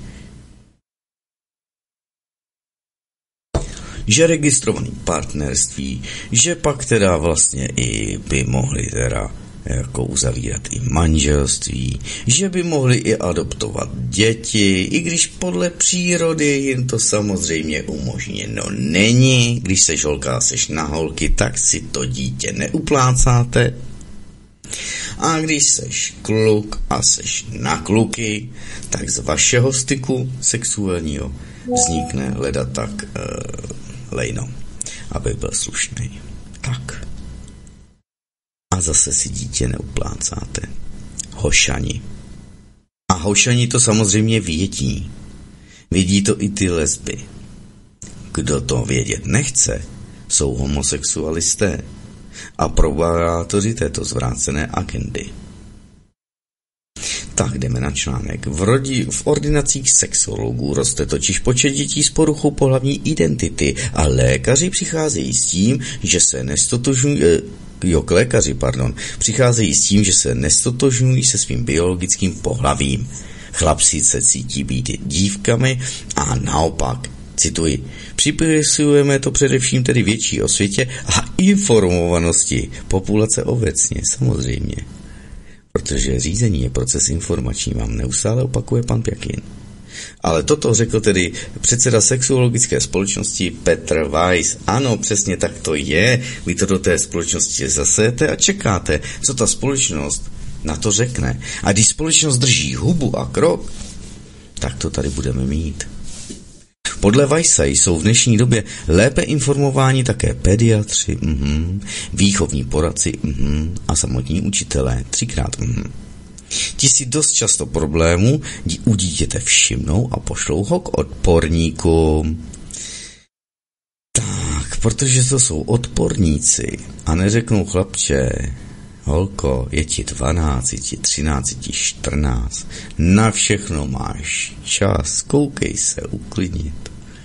Že registrovaný partnerství, že pak teda vlastně i by mohli teda jako uzavírat i manželství, že by mohli i adoptovat děti, i když podle přírody jim to samozřejmě umožněno není. Když seš holka a seš na holky, tak si to dítě neuplácáte. A když seš kluk a seš na kluky, tak z vašeho styku sexuálního vznikne leda tak lejno, aby byl slušný. Tak. A zase si dítě neuplácáte. Hošani. A hošani to samozřejmě vědí. Vidí to i ty lesby. Kdo to vědět nechce, jsou homosexualisté a propagátoři této zvrácené agendy. Tak jdeme na článek. V ordinacích sexologů roste totiž počet dětí s poruchou pohlavní identity a lékaři přicházejí s tím, že se nestotožňují se svým biologickým pohlavím. Chlapci se cítí být dívkami a naopak. Cituji, připisujeme to především tedy větší osvětě a informovanosti populace obecně, samozřejmě. Protože řízení je proces informační, vám neustále opakuje pan Pjakin. Ale toto řekl tedy předseda sexuologické společnosti Petr Weiss. Ano, přesně tak to je. Vy to do té společnosti zasejete a čekáte, co ta společnost na to řekne. A když společnost drží hubu a krok, tak to tady budeme mít. Podle Weissa jsou v dnešní době lépe informováni také pediatři, výchovní poradci a samotní učitelé, 3x. Ti si dost často problémů u dítěte všimnou a pošlou ho k odporníkům. Tak, protože to jsou odporníci a neřeknou chlapče, holko, je ti 12, je ti 13, je ti 14, na všechno máš čas, koukej se, uklidnit.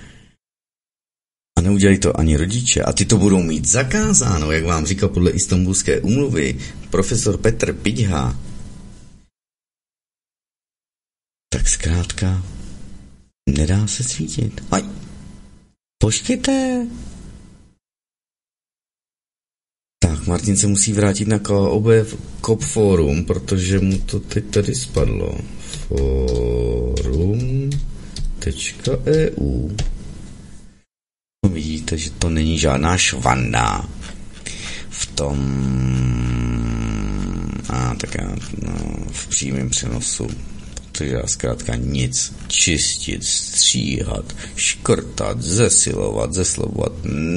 A neudělají to ani rodiče. A ty to budou mít zakázáno, jak vám říkal podle Istanbulské úmluvy profesor Petr Pidhá. Tak zkrátka nedá se svítit. Aj, počkejte. Tak, Martin se musí vrátit na KOP Forum, protože mu to teď tady spadlo. Forum.eu. Vidíte, že to není žádná švanda v tom v přímém přenosu, protože já zkrátka nic čistit, stříhat, škrtat, zesilovat, zeslovat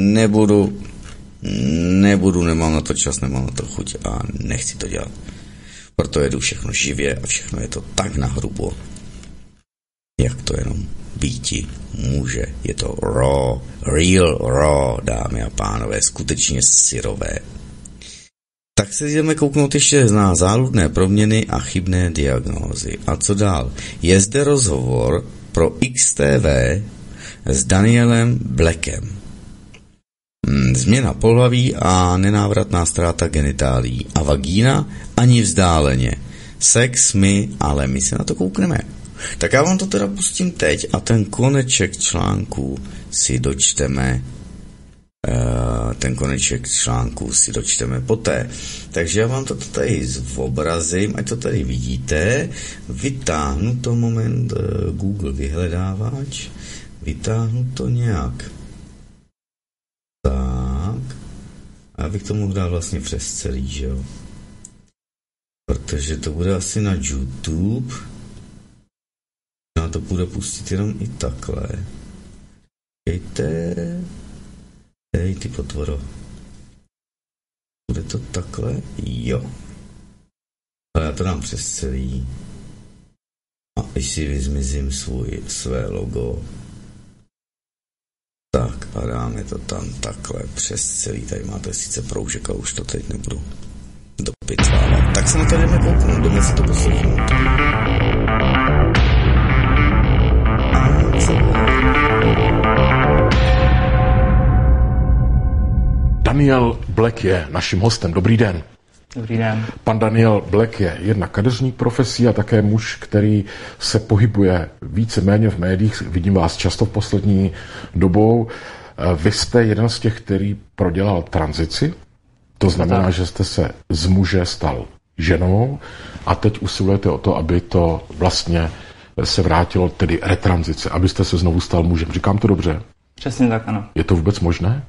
nebudu, nemám na to čas, nemám na to chuť a nechci to dělat. Proto jedu všechno živě a všechno je to tak nahrubo, jak to jenom býti může. Je to real raw, dámy a pánové, skutečně syrové. Tak se jdeme kouknout ještě na záludné proměny a chybné diagnózy. A co dál? Je zde rozhovor pro XTV s Danielem Blackem. Změna pohlaví a nenávratná ztráta genitálií. A vagína ani vzdáleně. Sex ale my se na to koukneme. Tak já vám to teda pustím teď a ten koneček článku si dočteme poté. Takže já vám to tady zobrazím, ať to tady vidíte. Vytáhnu to moment Google vyhledávač. Vytáhnu to nějak. Tak. A já bych to mohl dát vlastně přes celý, že jo? Protože to bude asi na YouTube. Já to budu pustit jenom i takhle. Hej, ty potvoro. Bude to takhle? Jo. Ale já to dám přes celý. A když si vyzmizím své logo. Tak a dáme to tam takhle přes celý. Tady máte sice proužek, ale už to teď nebudu dopitvávat. Tak se na to jdeme kouknout, jdeme si to poslechnout. Daniel Black je naším hostem. Dobrý den. Dobrý den. Pan Daniel Black je jednak kadeřník profesí a také muž, který se pohybuje víceméně v médiích. Vidím vás často v poslední dobou. Vy jste jeden z těch, který prodělal tranzici. To znamená, že jste se z muže stal ženou a teď usilujete o to, aby to vlastně se vrátilo, tedy retranzice, abyste se znovu stal mužem. Říkám to dobře? Přesně tak, ano. Je to vůbec možné?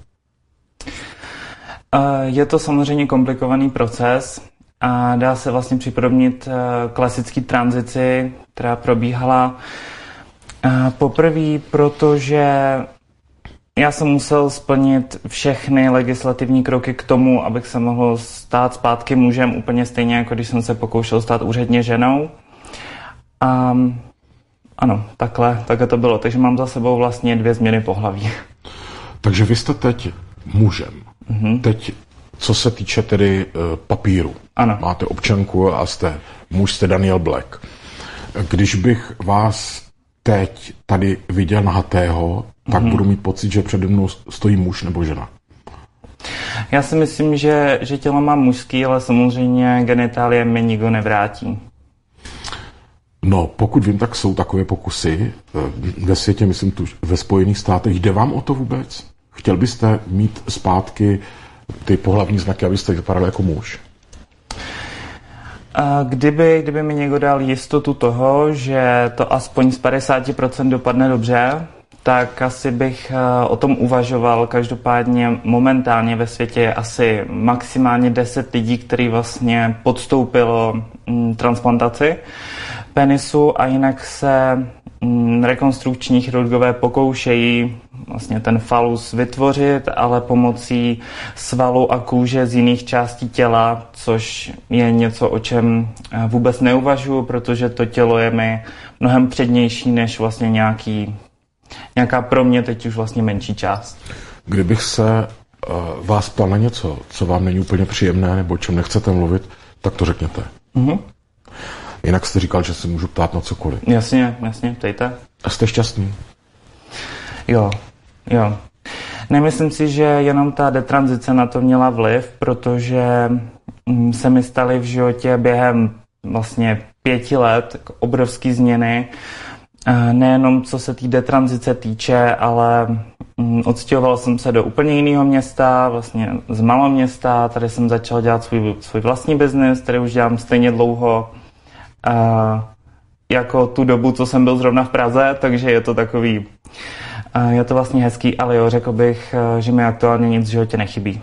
Je to samozřejmě komplikovaný proces a dá se vlastně připodobnit klasický tranzici, která probíhala poprvé, protože já jsem musel splnit všechny legislativní kroky k tomu, abych se mohl stát zpátky mužem, úplně stejně jako když jsem se pokoušel stát úředně ženou. A Ano, takhle to bylo. Takže mám za sebou vlastně 2 změny pohlaví. Takže vy jste teď mužem. Teď, co se týče tedy papíru. Ano. Máte občanku a jste muž, jste Daniel Black. Když bych vás teď tady viděl nahatého, tak budu mít pocit, že přede mnou stojí muž nebo žena. Já si myslím, že tělo mám mužský, ale samozřejmě genitálie mi nikdo nevrátí. No, pokud vím, tak jsou takové pokusy ve světě, myslím tu ve Spojených státech. Jde vám o to vůbec? Chtěl byste mít zpátky ty pohlavní znaky, abyste vypadali jako muž? Kdyby mi někdo dal jistotu toho, že to aspoň z 50% dopadne dobře, tak asi bych o tom uvažoval. Každopádně momentálně ve světě je asi maximálně 10 lidí, kteří vlastně podstoupilo transplantaci penisu a jinak se rekonstrukční chirurgové pokoušejí vlastně ten falus vytvořit, ale pomocí svalu a kůže z jiných částí těla, což je něco, o čem vůbec neuvažuji, protože to tělo je mi mnohem přednější než vlastně nějaká pro mě teď už vlastně menší část. Kdybych se vás ptal na něco, co vám není úplně příjemné nebo o čem nechcete mluvit, tak to řekněte. Jinak jste říkal, že se můžu ptát na cokoliv. Jasně, ptejte. A jste šťastný? Jo. Nemyslím si, že jenom ta detranzice na to měla vliv, protože se mi staly v životě během vlastně 5 let obrovský změny. Nejenom co se té detranzice týče, ale odstěhoval jsem se do úplně jiného města, vlastně z maloměsta. Tady jsem začal dělat svůj vlastní biznis, který už dělám stejně dlouho jako tu dobu, co jsem byl zrovna v Praze, takže je to takový, je to vlastně hezký, ale jo, řekl bych, že mi aktuálně nic v životě nechybí.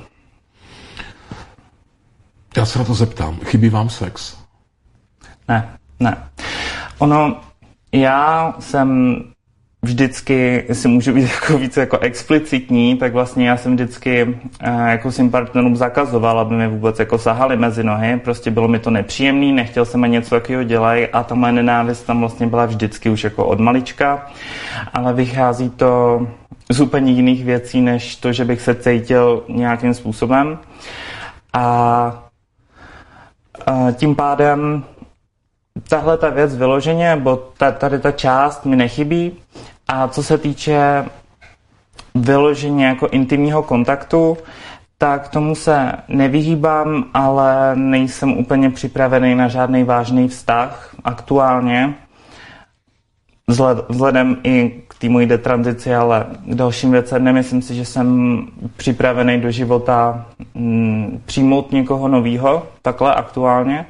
Já se na to zeptám. Chybí vám sex? Ne. Já jsem vždycky, si můžu být jako víc jako explicitní, tak vlastně já jsem vždycky jako svým partnerům zakazoval, aby mi vůbec jako sahali mezi nohy, prostě bylo mi to nepříjemný, nechtěl jsem ani něco takového dělat a ta moje nenávist tam vlastně byla vždycky už jako od malička, ale vychází to z úplně jiných věcí, než to, že bych se cítil nějakým způsobem a tím pádem tahle ta věc vyloženě, bo tady ta část mi nechybí. A co se týče vyloženě jako intimního kontaktu, tak tomu se nevyhýbám, ale nejsem úplně připravený na žádný vážný vztah aktuálně. Vzhledem i k té mojí detranzici, ale k dalším věcem nemyslím si, že jsem připravený do života přijmout někoho novýho, takhle aktuálně.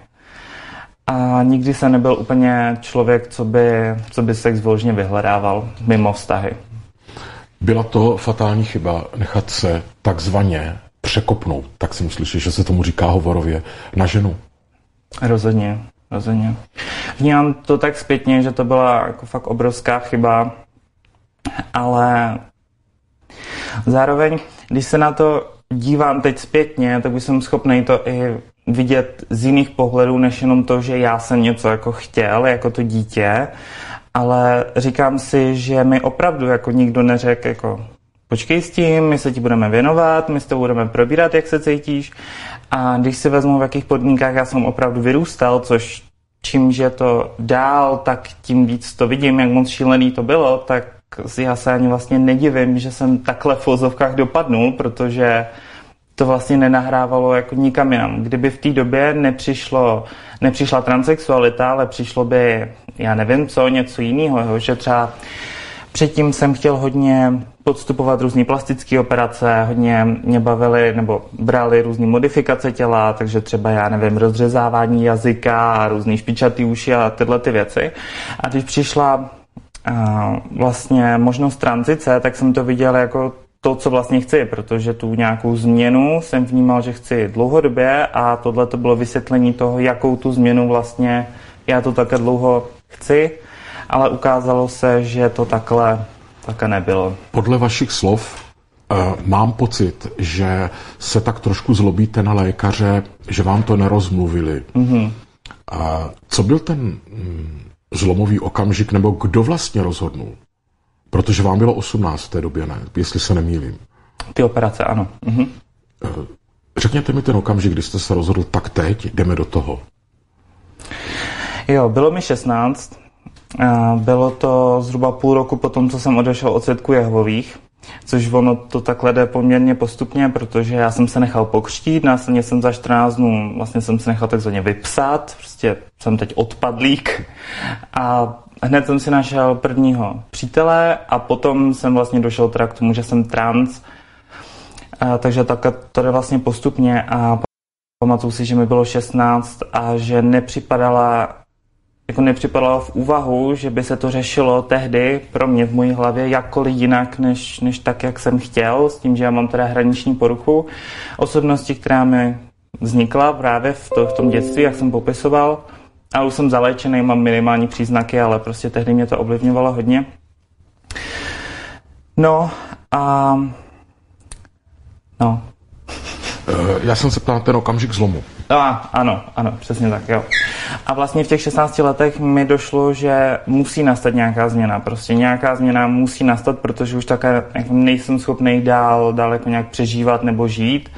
A nikdy jsem nebyl úplně člověk, co by sex vyloženě vyhledával mimo vztahy. Byla to fatální chyba nechat se takzvaně překopnout, tak si myslíš, že se tomu říká hovorově, na ženu? Rozhodně. Vnímám to tak zpětně, že to byla jako fakt obrovská chyba, ale zároveň, když se na to dívám teď zpětně, tak už jsem schopný to i vidět z jiných pohledů, než jenom to, že já jsem něco jako chtěl, jako to dítě, ale říkám si, že mi opravdu jako nikdo neřekl, jako počkej s tím, my se ti budeme věnovat, my s to budeme probírat, jak se cítíš a když si vezmu, v jakých podmínkách já jsem opravdu vyrůstal, což čímž je to dál, tak tím víc to vidím, jak moc šílený to bylo, tak já se ani vlastně nedivím, že jsem takhle v vozovkách dopadnul, protože to vlastně nenahrávalo jako nikam jinam. Kdyby v té době nepřišla transsexualita, ale přišlo by, já nevím co, něco jiného, že třeba předtím jsem chtěl hodně podstupovat různé plastické operace, hodně mě bavily nebo brali různé modifikace těla, takže třeba, já nevím, rozřezávání jazyka a různý špičatý uši a tyhle ty věci. A když přišla vlastně možnost tranzice, tak jsem to viděl jako to, co vlastně chci, protože tu nějakou změnu jsem vnímal, že chci dlouhodobě a tohle to bylo vysvětlení toho, jakou tu změnu vlastně já to také dlouho chci, ale ukázalo se, že to takhle nebylo. Podle vašich slov mám pocit, že se tak trošku zlobíte na lékaře, že vám to nerozmluvili. Co byl ten zlomový okamžik, nebo kdo vlastně rozhodnul? Protože vám bylo 18 v té době, ne? Jestli se nemýlím. Ty operace, ano. Řekněte mi ten okamžik, kdy jste se rozhodl, tak teď jdeme do toho. Jo, bylo mi 16. Bylo to zhruba půl roku po tom, co jsem odešel od Svědků Jehovových, což ono to takhle jde poměrně postupně, protože já jsem se nechal pokřtít, následně jsem za 14 dnů vlastně jsem se nechal takzvaně vypsat, prostě jsem teď odpadlík a hned jsem si našel prvního přítele a potom jsem vlastně došel teda k tomu, že jsem trans, takže takhle to jde vlastně postupně a pamatuju si, že mi bylo 16 a že nepřipadalo v úvahu, že by se to řešilo tehdy pro mě v mojí hlavě jakkoliv jinak, než tak, jak jsem chtěl, s tím, že já mám teda hraniční poruchu osobnosti, která mi vznikla právě v tom dětství, jak jsem popisoval. A už jsem zaléčený, mám minimální příznaky, ale prostě tehdy mě to ovlivňovalo hodně. Já jsem se ptal na ten okamžik zlomu. Ano, přesně tak, jo. A vlastně v těch 16 letech mi došlo, že musí nastat nějaká změna. Prostě nějaká změna musí nastat, protože už také nejsem schopný dál jako nějak přežívat nebo žít.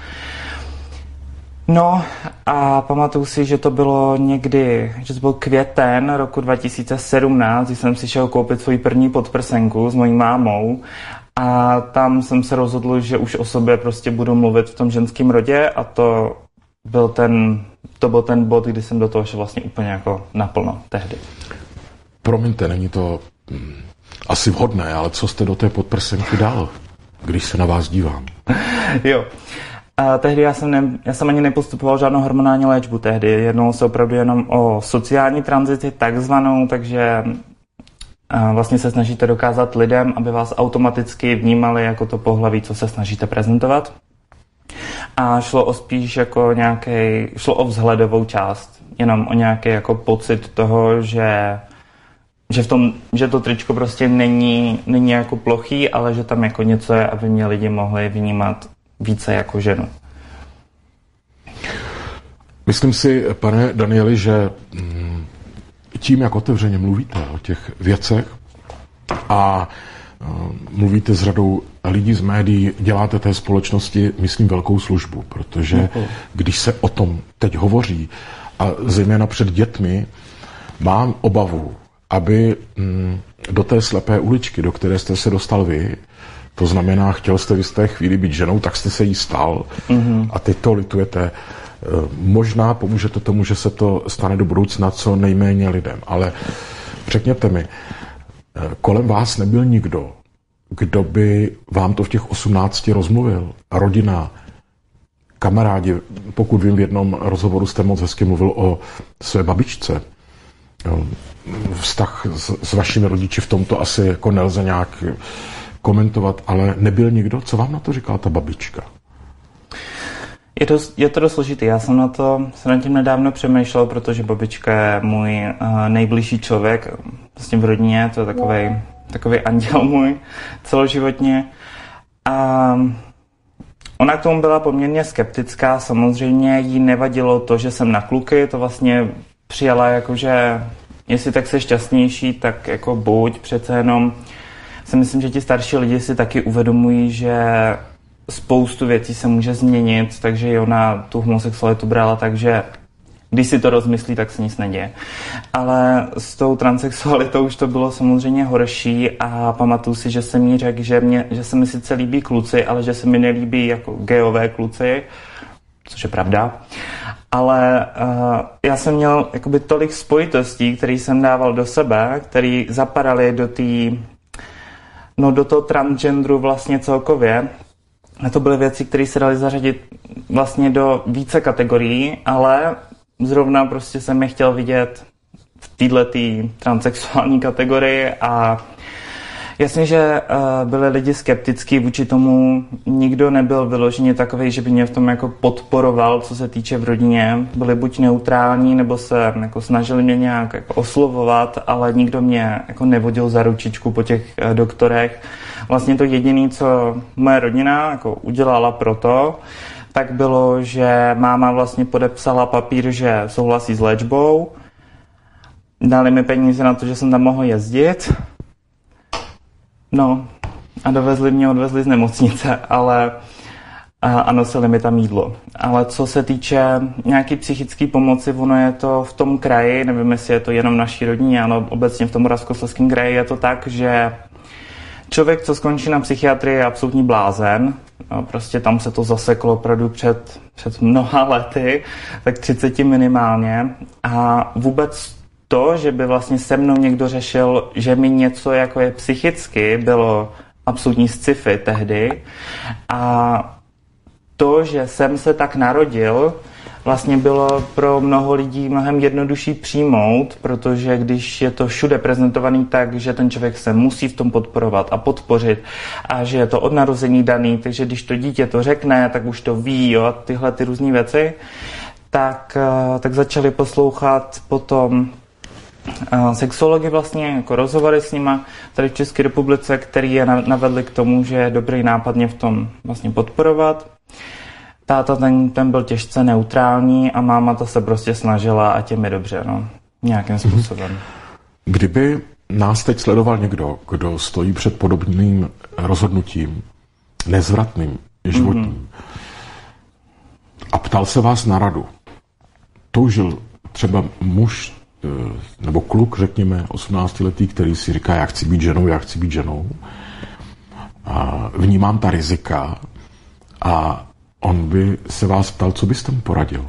No a pamatuju si, že to bylo někdy, že to byl květen roku 2017, kdy jsem si šel koupit svoji první podprsenku s mojí mámou a tam jsem se rozhodl, že už o sobě prostě budu mluvit v tom ženském rodě a to byl ten bod, kdy jsem do toho šel vlastně úplně jako naplno tehdy. Promiňte, není to asi vhodné, ale co jste do té podprsenky dal, když se na vás dívám? Jo. A tehdy já jsem ani nepostupoval žádnou hormonální léčbu tehdy. Jednalo se opravdu jenom o sociální tranzici, takzvanou, takže vlastně se snažíte dokázat lidem, aby vás automaticky vnímali jako to pohlaví, co se snažíte prezentovat. A šlo o vzhledovou část, jenom o nějaký jako pocit toho, že to tričko prostě není jako plochý, ale že tam jako něco je, aby mě lidi mohli vnímat více jako ženu. Myslím si, pane Danieli, že tím, jak otevřeně mluvíte o těch věcech a mluvíte s řadou lidí z médií, děláte té společnosti, myslím, velkou službu, protože když se o tom teď hovoří, a zejména před dětmi, mám obavu, aby do té slepé uličky, do které jste se dostal vy, to znamená, chtěl jste v jisté chvíli být ženou, tak jste se jí stal a teď to litujete. Možná pomůžete tomu, že se to stane do budoucna co nejméně lidem, ale řekněte mi, kolem vás nebyl nikdo, kdo by vám to v těch 18 rozmluvil? Rodina, kamarádi, pokud vím, v jednom rozhovoru jste moc hezky mluvil o své babičce. Vztah s vašimi rodiči v tomto asi jako nelze nějak komentovat, ale nebyl nikdo? Co vám na to říkala ta babička? Je to dost složitý. Já jsem nad tím nedávno přemýšlel, protože babička je můj nejbližší člověk vlastně v rodině, to je takovej anděl můj celoživotně. A ona k tomu byla poměrně skeptická, samozřejmě jí nevadilo to, že jsem na kluky, to vlastně přijala jako, že jestli tak jsi šťastnější, tak jako buď, přece jenom si myslím, že ti starší lidi si taky uvědomují, že spoustu věcí se může změnit, takže i ona tu homosexualitu brala tak, že když si to rozmyslí, tak se nic neděje. Ale s tou transsexualitou už to bylo samozřejmě horší a pamatuju si, že jsem jí řekl, že se mi sice líbí kluci, ale že se mi nelíbí jako gejové kluci, což je pravda. Ale já jsem měl jakoby tolik spojitostí, které jsem dával do sebe, které zapadaly do toho transgenderu vlastně celkově. A to byly věci, které se daly zařadit vlastně do více kategorií, ale zrovna prostě jsem je chtěl vidět v této transsexuální kategorii a jasně, že byli lidi skeptický vůči tomu, nikdo nebyl vyloženě takovej, že by mě v tom jako podporoval, co se týče v rodině. Byli buď neutrální, nebo se jako snažili mě nějak jako oslovovat, ale nikdo mě jako nevodil za ručičku po těch doktorech. Vlastně to jediné, co moje rodina jako udělala proto, tak bylo, že máma vlastně podepsala papír, že souhlasí s léčbou Dali mi peníze na to, že jsem tam mohl jezdit. No a odvezli z nemocnice, ale a nosili mi tam jídlo. Ale co se týče nějaký psychické pomoci, ono je to v tom kraji, nevím, jestli je to jenom naší rodině, ale obecně v tom Moravskoslezském kraji je to tak, že člověk, co skončí na psychiatrii, je absolutní blázen. No, prostě tam se to zaseklo opravdu před mnoha lety, tak 30 minimálně. A vůbec to, že by vlastně se mnou někdo řešil, že mi něco jako je psychicky, bylo absolutní sci-fi tehdy. A to, že jsem se tak narodil, vlastně bylo pro mnoho lidí mnohem jednodušší přijmout, protože když je to všude prezentovaný tak, že ten člověk se musí v tom podporovat a podpořit a že je to od narození daný, takže když to dítě to řekne, tak už to ví, jo, tyhle ty různý věci, tak začali poslouchat potom sexologi vlastně, jako rozhovory s nima tady v České republice, který je navedli k tomu, že je dobrý nápad mě v tom vlastně podporovat. Táta ten byl těžce neutrální a máma to se prostě snažila a těm je dobře, no, nějakým způsobem. Kdyby nás teď sledoval někdo, kdo stojí před podobným rozhodnutím, nezvratným, životním, a ptal se vás na radu, toužil třeba muž nebo kluk, řekněme, 18letý, který si říká, já chci být ženou, a vnímám ta rizika a on by se vás ptal, co byste mu poradil?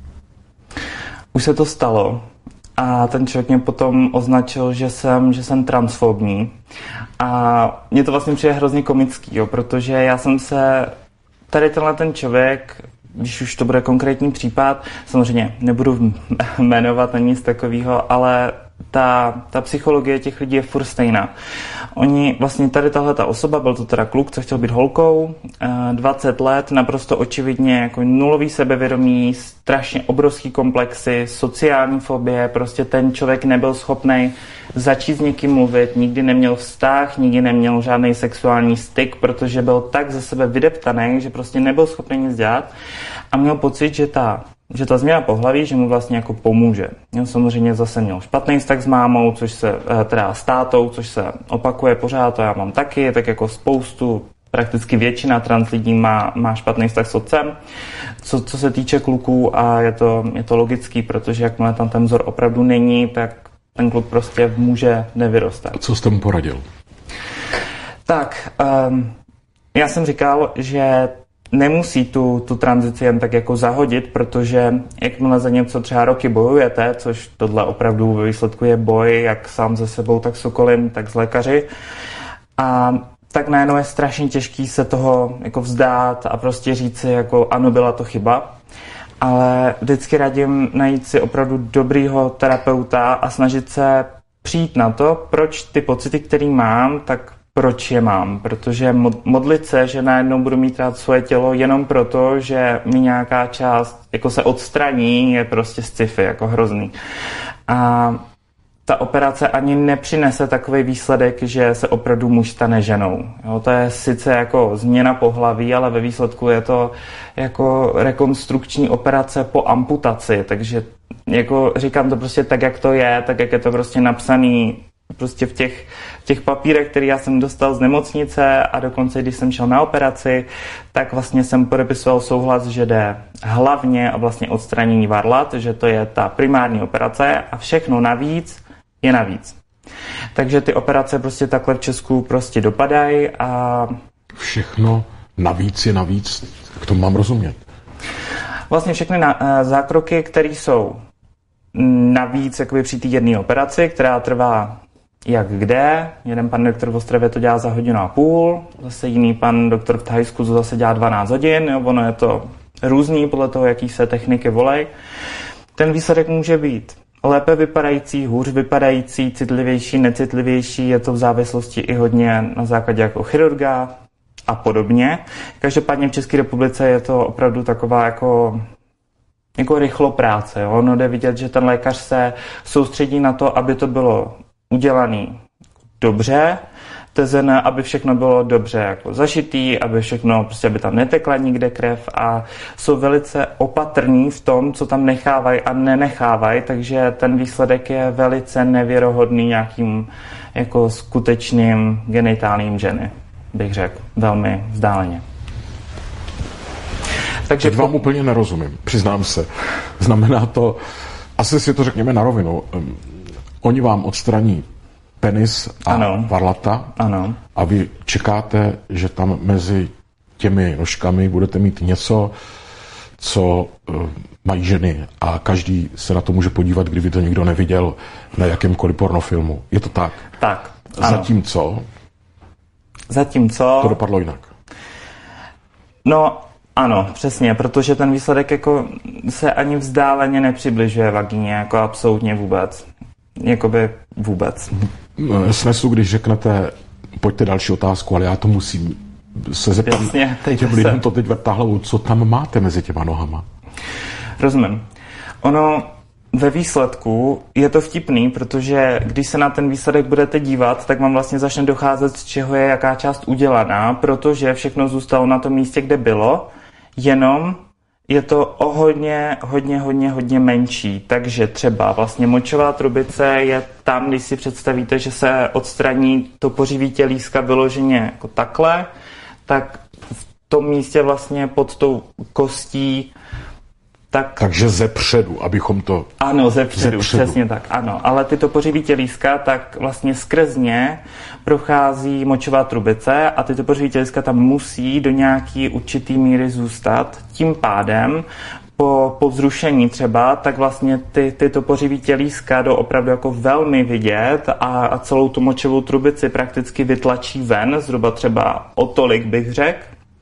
Už se to stalo a ten člověk mě potom označil, že jsem transfobní a mně to vlastně přijde hrozně komický, jo, protože já jsem se, tady ten člověk, když už to bude konkrétní případ, samozřejmě nebudu jmenovat ani nic takového, ale ta psychologie těch lidí je furt stejná. Oni, vlastně tady tahleta osoba, byl to teda kluk, co chtěl být holkou, 20 let, naprosto očividně jako nulový sebevědomí, strašně obrovský komplexy, sociální fobie, prostě ten člověk nebyl schopný začít s někým mluvit, nikdy neměl vztah, nikdy neměl žádný sexuální styk, protože byl tak ze sebe vydeptaný, že prostě nebyl schopný nic dělat a měl pocit, že ta změna pohlaví, že mu vlastně jako pomůže. Jo, samozřejmě zase měl špatný vztah s mámou, teda s tátou, což se opakuje pořád, to já mám taky, tak jako spoustu, prakticky většina trans lidí má špatný vztah s otcem. Co se týče kluků, a je to logický, protože jakmile tam ten vzor opravdu není, tak ten kluk prostě může nevyrostat. Co jste mu poradil? Tak, já jsem říkal, že nemusí tu tranzici jen tak jako zahodit, protože jakmile za něco třeba roky bojujete, což tohle opravdu ve výsledku je boj, jak sám se sebou, tak s okolím, tak s lékaři, a tak najednou je strašně těžký se toho jako vzdát a prostě říct si jako ano, byla to chyba, ale vždycky radím najít si opravdu dobrýho terapeuta a snažit se přijít na to, proč ty pocity, které mám, tak proč je mám, protože modlit se, že najednou budu mít rád svoje tělo jenom proto, že mi nějaká část jako se odstraní, je prostě sci-fi, jako hrozný. A ta operace ani nepřinese takový výsledek, že se opravdu muž stane ženou. Jo, to je sice jako změna pohlaví, ale ve výsledku je to jako rekonstrukční operace po amputaci, takže jako říkám to prostě tak, jak to je, tak, jak je to prostě napsaný prostě v těch papírech, který já jsem dostal z nemocnice, a dokonce, když jsem šel na operaci, tak vlastně jsem podepisoval souhlas, že jde hlavně o vlastně odstranění varlat, že to je ta primární operace a všechno navíc je navíc. Takže ty operace prostě takhle v Česku prostě dopadají a... Všechno navíc je navíc, jak to mám rozumět? Vlastně všechny zákroky, které jsou navíc jakoby při té jedné operaci, která trvá jak kde. Jeden pan doktor v Ostravě to dělá za 1,5 hodiny, zase jiný pan doktor v Thajsku to zase dělá 12 hodin, jo, ono je to různý podle toho, jaký se techniky volej. Ten výsledek může být lépe vypadající, hůř vypadající, citlivější, necitlivější, je to v závislosti i hodně na základě jako chirurga a podobně. Každopádně v České republice je to opravdu taková jako rychlo práce. Jo? Ono jde vidět, že ten lékař se soustředí na to, aby to bylo udělaný dobře, TZN, aby všechno bylo dobře jako zašitý, aby všechno, prostě aby tam netekla nikde krev a jsou velice opatrní v tom, co tam nechávají a nenechávají, takže ten výsledek je velice nevěrohodný nějakým jako skutečným genitálním ženy, bych řekl, velmi vzdáleně. Takže teď vám úplně nerozumím, přiznám se. Znamená to, asi si to řekněme na rovinu, oni vám odstraní penis a varlata a vy čekáte, že tam mezi těmi nožkami budete mít něco, co mají ženy a každý se na to může podívat, kdyby to nikdo neviděl na jakémkoliv pornofilmu. Je to tak? Tak, ano. Zatímco to dopadlo jinak. No, ano, přesně, protože ten výsledek jako se ani vzdáleně nepřibližuje vagíně, jako absolutně vůbec. Jakoby vůbec. Snesu, když řeknete, pojďte další otázku, ale já to musím se zeptat. Jasně, těm lidem to teď vrtá hlavou, co tam máte mezi těma nohama? Rozumím. Ono ve výsledku je to vtipný, protože když se na ten výsledek budete dívat, tak vám vlastně začne docházet, z čeho je jaká část udělaná, protože všechno zůstalo na tom místě, kde bylo, jenom je to o hodně menší. Takže třeba vlastně močová trubice je tam, když si představíte, že se odstraní to pořiví tělíska vyloženě jako takhle, tak v tom místě vlastně pod tou kostí Takže zepředu, abychom to... Ano, zepředu, přesně tak, ano. Ale tyto pořiví tělíska, tak vlastně skrz ně prochází močová trubice a tyto pořiví tělíska tam musí do nějaký určitý míry zůstat. Tím pádem po zrušení třeba, tak vlastně tyto pořiví tělíska jdou opravdu jako velmi vidět a celou tu močovou trubici prakticky vytlačí ven, zhruba třeba o tolik bych řekl.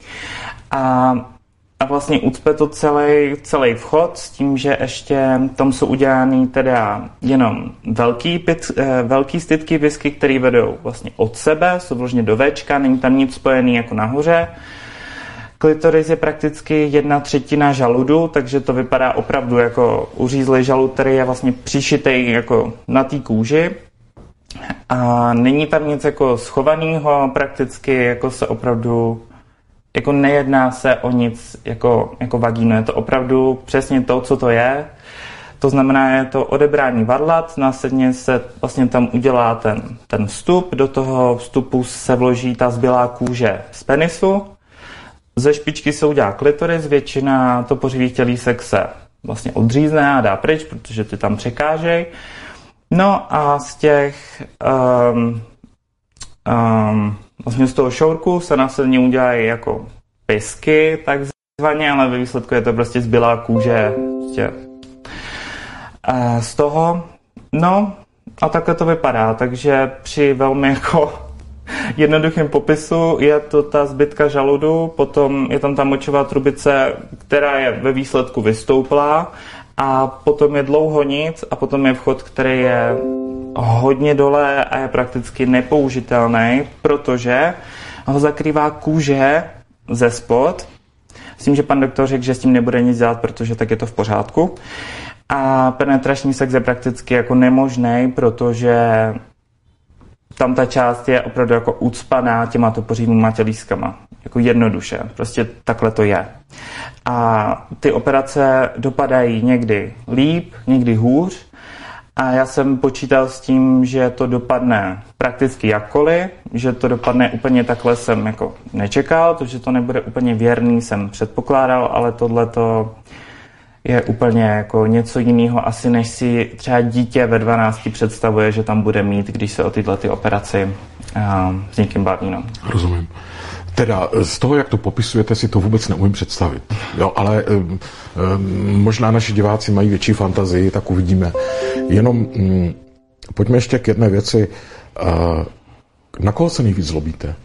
A vlastně ucpe to celý vchod s tím, že ještě tam jsou udělány teda jenom velký stytky whisky, které vedou vlastně od sebe, jsou vložně do Včka, není tam nic spojený jako nahoře. Klitoris je prakticky 1/3 žaludu, takže to vypadá opravdu jako uřízlý žalud, který je vlastně přišitej jako na té kůži. A není tam nic jako schovaného, prakticky jako se opravdu jako nejedná se o nic jako vagínu, je to opravdu přesně to, co to je. To znamená, je to odebrání varlat, následně se vlastně tam udělá ten vstup, do toho vstupu se vloží ta zbylá kůže z penisu, ze špičky se udělá klitoris, většina topořivých tělísek se vlastně odřízne a dá pryč, protože ty tam překážejí. No a z těch vlastně z toho šourku se následně udělají jako pisky, takzvaně, ale ve výsledku je to prostě zbylá kůže prostě z toho. No a takhle to vypadá, takže při velmi jako jednoduchém popisu je to ta zbytka žaludu, potom je tam ta močová trubice, která je ve výsledku vystouplá a potom je dlouho nic a potom je vchod, který je hodně dole a je prakticky nepoužitelný, protože ho zakrývá kůže ze spod. S tím, že pan doktor řekl, že s tím nebude nic dělat, protože tak je to v pořádku. A penetrační sex je prakticky jako nemožný, protože tam ta část je opravdu jako ucpaná těma topořivýma tělískama. Jako jednoduše. Prostě takhle to je. A ty operace dopadají někdy líp, někdy hůř. A já jsem počítal s tím, že to dopadne prakticky jakkoliv, že to dopadne úplně takhle jsem jako nečekal, to, že to nebude úplně věrný, jsem předpokládal, ale tohleto je úplně jako něco jiného, asi než si třeba dítě ve 12 představuje, že tam bude mít, když se o tyhle ty operaci s někým baví. No. Rozumím. Teda z toho, jak to popisujete, si to vůbec neumím představit. Jo, ale možná naši diváci mají větší fantazii, tak uvidíme. Jenom pojďme ještě k jedné věci. Na koho se nejvíc zlobíte?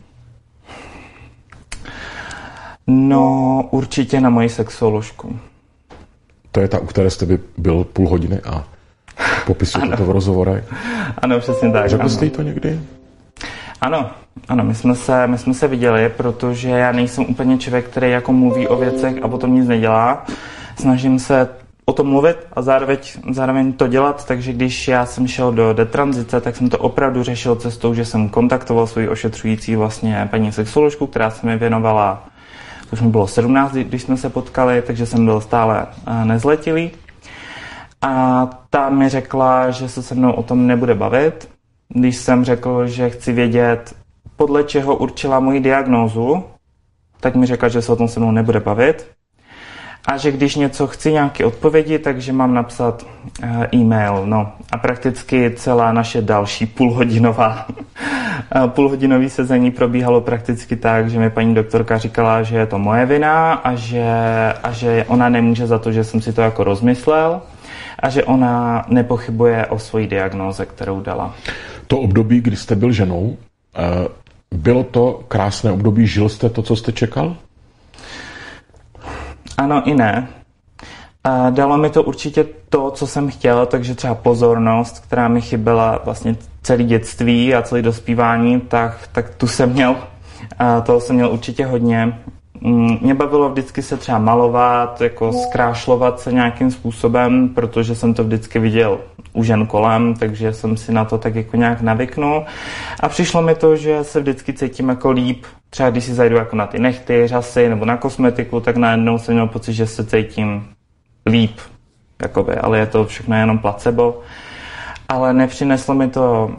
No, určitě na moji sexuoložku. To je ta, u které jste byl půl hodiny a popisujete to v rozhovorech? Ano, přesně tak. Řekl jste jí to někdy? Ano, my jsme se viděli, protože já nejsem úplně člověk, který jako mluví o věcech a potom nic nedělá. Snažím se o tom mluvit a zároveň to dělat, takže když já jsem šel do detranzice, tak jsem to opravdu řešil cestou, že jsem kontaktoval svoji ošetřující vlastně paní sexoložku, která se mi věnovala, už mi bylo 17, když jsme se potkali, takže jsem byl stále nezletilý. A ta mi řekla, že se mnou o tom nebude bavit. Když jsem řekl, že chci vědět, podle čeho určila moji diagnózu, tak mi řekla, že se o tom se mnou nebude bavit. A že když něco chci, nějaké odpovědi, takže mám napsat e-mail. No a prakticky celá naše další půlhodinový sezení probíhalo prakticky tak, že mi paní doktorka říkala, že je to moje vina a že ona nemůže za to, že jsem si to jako rozmyslel a že ona nepochybuje o svojí diagnóze, kterou dala. To období, kdy jste byl ženou, bylo to krásné období? Žil jste to, co jste čekal? Ano i ne. Dalo mi to určitě to, co jsem chtěl, takže třeba pozornost, která mi chyběla vlastně celé dětství a celé dospívání, tak tu jsem měl. Toho jsem měl určitě hodně. Mě bavilo vždycky se třeba malovat, jako zkrášlovat se nějakým způsobem, protože jsem to vždycky viděl u žen kolem, takže jsem si na to tak jako nějak navyknul. A přišlo mi to, že se vždycky cítím jako líp. Třeba když si zajdu jako na ty nehty, řasy nebo na kosmetiku, tak najednou jsem měl pocit, že se cítím líp. Jakoby, ale je to všechno jenom placebo. Ale nepřineslo mi to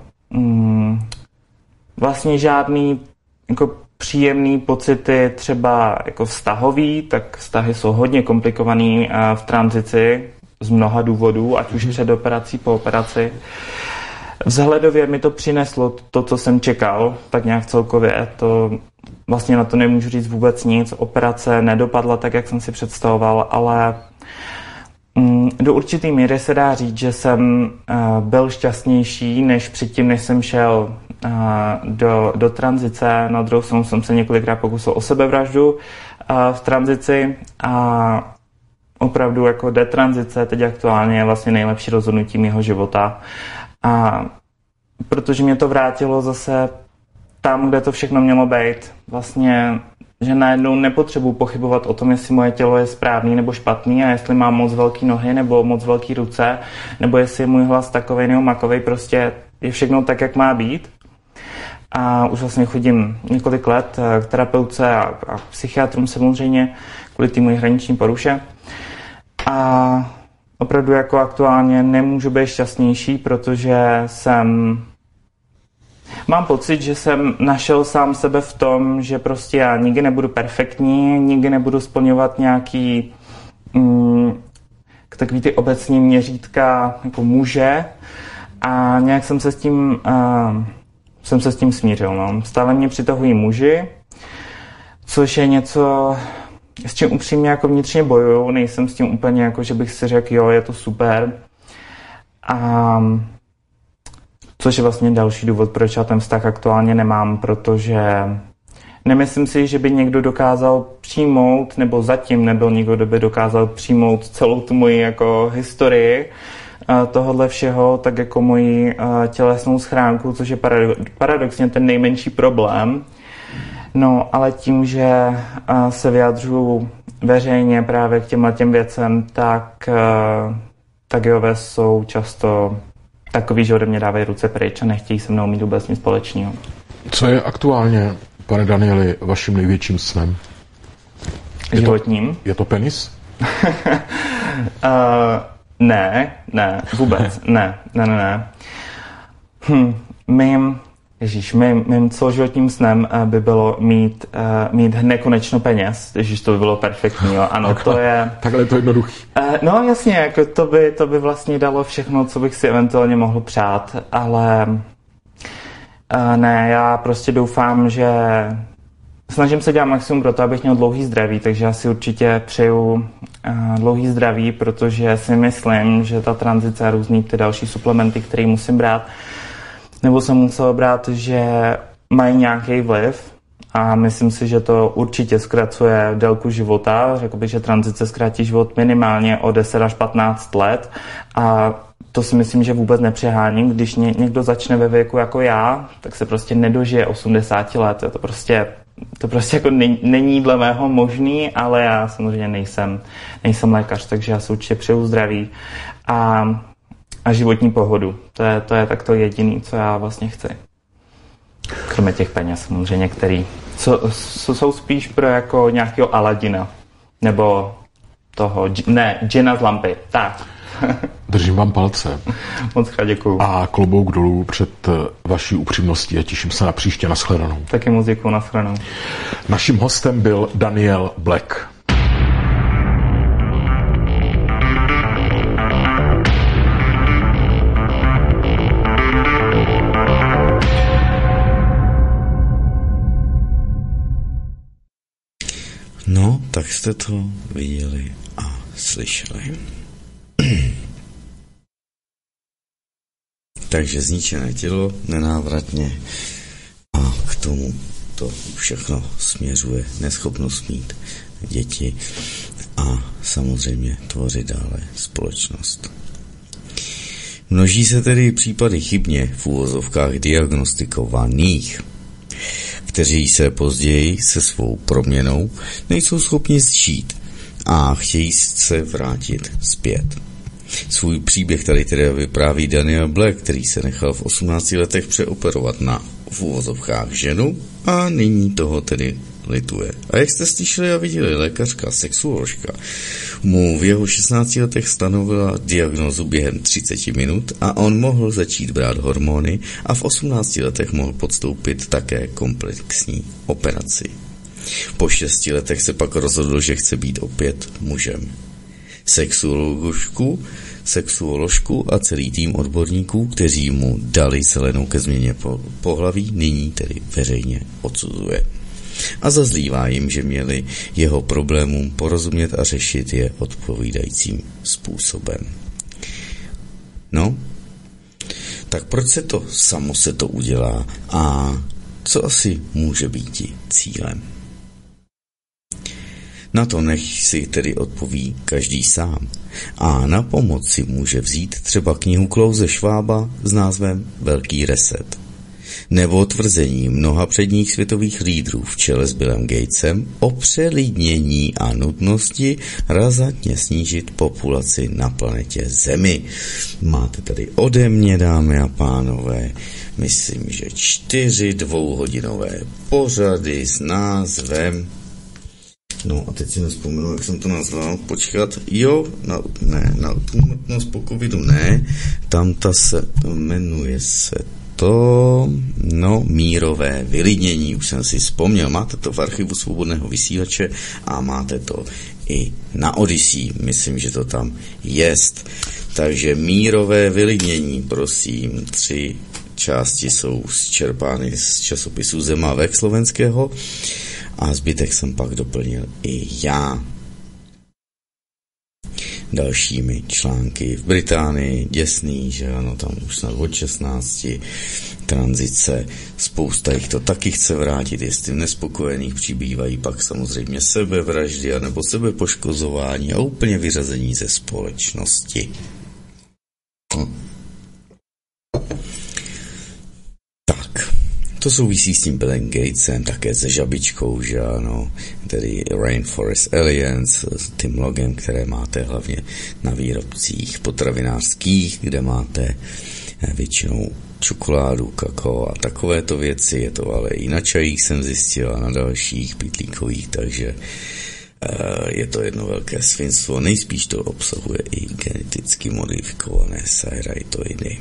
vlastně žádný jako příjemný pocity, třeba jako vztahový, tak vztahy jsou hodně komplikovaný v tranzici z mnoha důvodů, ať už před operací, po operaci. Vzhledově mi to přineslo to, co jsem čekal, tak nějak celkově. To vlastně na to nemůžu říct vůbec nic. Operace nedopadla tak, jak jsem si představoval, ale do určitý míry se dá říct, že jsem byl šťastnější než předtím, než jsem šel do tranzice. Na druhou stranu jsem se několikrát pokusil o sebevraždu v tranzici a opravdu jako detranzice teď aktuálně je vlastně nejlepší rozhodnutí mého života. A protože mě to vrátilo zase tam, kde to všechno mělo být. Vlastně, že najednou nepotřebuji pochybovat o tom, jestli moje tělo je správný nebo špatný a jestli mám moc velký nohy nebo moc velký ruce, nebo jestli je můj hlas takovej nebo makovej, prostě je všechno tak, jak má být. A už vlastně chodím několik let k terapeutce a psychiatrům samozřejmě kvůli té mojí hraniční poruše. A opravdu jako aktuálně nemůžu být šťastnější, protože mám pocit, že jsem našel sám sebe v tom, že prostě já nikdy nebudu perfektní, nikdy nebudu splňovat nějaký takový ty obecní měřítka jako muže a nějak jsem se s tím smířil. No. Stále mě přitahují muži, což je něco, s čím upřímně jako vnitřně bojuju, nejsem s tím úplně jako, že bych si řekl, jo, je to super. A což je vlastně další důvod, proč já ten vztah aktuálně nemám, protože nemyslím si, že by někdo dokázal přijmout, nebo zatím nebyl někdo, kdo by dokázal přijmout celou tu moji jako historii tohodle všeho, tak jako moji tělesnou schránku, což je paradoxně ten nejmenší problém. No, ale tím, že se vyjadřuju veřejně právě k těm věcem, tak geové jsou často takový, že ode mě dávají ruce pryč a nechtějí se mnou mít vůbec nic společného. Co je aktuálně, pane Danieli, vaším největším snem? Životním? Je to penis? Ne, vůbec, ne. Mým celoživotním snem by bylo mít nekonečno peněz. Ježíš, to by bylo perfektní, jo. Ano, to je... Takhle je to jednoduchý. No jasně, jako to by vlastně dalo všechno, co bych si eventuálně mohl přát, ale ne, já prostě doufám, že snažím se dělat maximum pro to, abych měl dlouhý zdraví, takže já si určitě přeju dlouhý zdraví, protože si myslím, že ta tranzice a různý ty další suplementy, které musím brát, nebo jsem musel brát, že mají nějaký vliv a myslím si, že to určitě zkracuje délku života. Řekl bych, že tranzice zkrátí život minimálně o 10 až 15 let a to si myslím, že vůbec nepřeháním. Když někdo začne ve věku jako já, tak se prostě nedožije 80 let. Je to prostě to prostě jako není dle mého možný, ale já samozřejmě nejsem lékař, takže já si určitě přeju zdraví a životní pohodu. To je tak to jediný, co já vlastně chci. Kromě těch peněz samozřejmě, který jsou spíš pro jako nějakého Aladina. Nebo toho, džina z lampy. Tak. Držím vám palce. Moc krát děkuju. A klobouk dolů před vaší upřímností a těším se na příště. Nashledanou. Taky moc děkuju, nashledanou. Naším hostem byl Daniel Black. No, tak jste to viděli a slyšeli. Takže zničené tělo nenávratně a k tomu to všechno směřuje neschopnost mít děti a samozřejmě tvořit dále společnost. Množí se tedy případy chybně v uvozovkách diagnostikovaných, kteří se později se svou proměnou nejsou schopni zžít a chtějí se vrátit zpět. Svůj příběh tady tedy vypráví Daniel Black, který se nechal v 18 letech přeoperovat na v uvozovkách ženu a nyní toho tedy lituje. A jak jste slyšeli a viděli, lékařka, sexuoložka mu v jeho 16 letech stanovila diagnózu během 30 minut a on mohl začít brát hormony a v 18 letech mohl podstoupit také komplexní operaci. Po 6 letech se pak rozhodl, že chce být opět mužem. Sexuoložku a celý tým odborníků, kteří mu dali zelenou ke změně pohlaví, nyní tedy veřejně odsuzuje. A zazlívá jim, že měli jeho problémům porozumět a řešit je odpovídajícím způsobem. No, tak proč se to udělá a co asi může být cílem? Na to nech si tedy odpoví každý sám. A na pomoc si může vzít třeba knihu Klause Schwaba s názvem Velký reset. Nebo tvrzení mnoha předních světových lídrů v čele s Billem Gatesem o přelidnění a nutnosti razantně snížit populaci na planetě Zemi. Máte tady ode mě, dámy a pánové, myslím, že 4 dvouhodinové pořady s názvem. No a teď si nevzpomenu, jak jsem to nazval. Počkat, na úmrtnost po covidu ne. Jmenuje se to, mírové vylidnění, už jsem si vzpomněl. Máte to v archivu Svobodného vysílače a máte to i na Odyssey, myslím, že to tam jest. Takže mírové vylidnění, prosím, 3 části jsou zčerpány z časopisu Zemavek slovenského a zbytek jsem pak doplnil i já dalšími články. V Británii děsný, že ano, tam už snad od 16, tranzice, spousta jich to taky chce vrátit, jestli nespokojených přibývají pak samozřejmě sebevraždy anebo sebepoškozování a úplně vyřazení ze společnosti. Tak, to souvisí s tím Billem Gatesem, také se žabičkou, že ano, tedy Rainforest Alliance, s tím logem, které máte hlavně na výrobcích potravinářských, kde máte většinou čokoládu, kakao a takovéto věci, je to ale i na čajích jsem zjistil a na dalších pytlíkových, takže je to velké svinstvo, nejspíš to obsahuje i geneticky modifikované sajrajtoidy.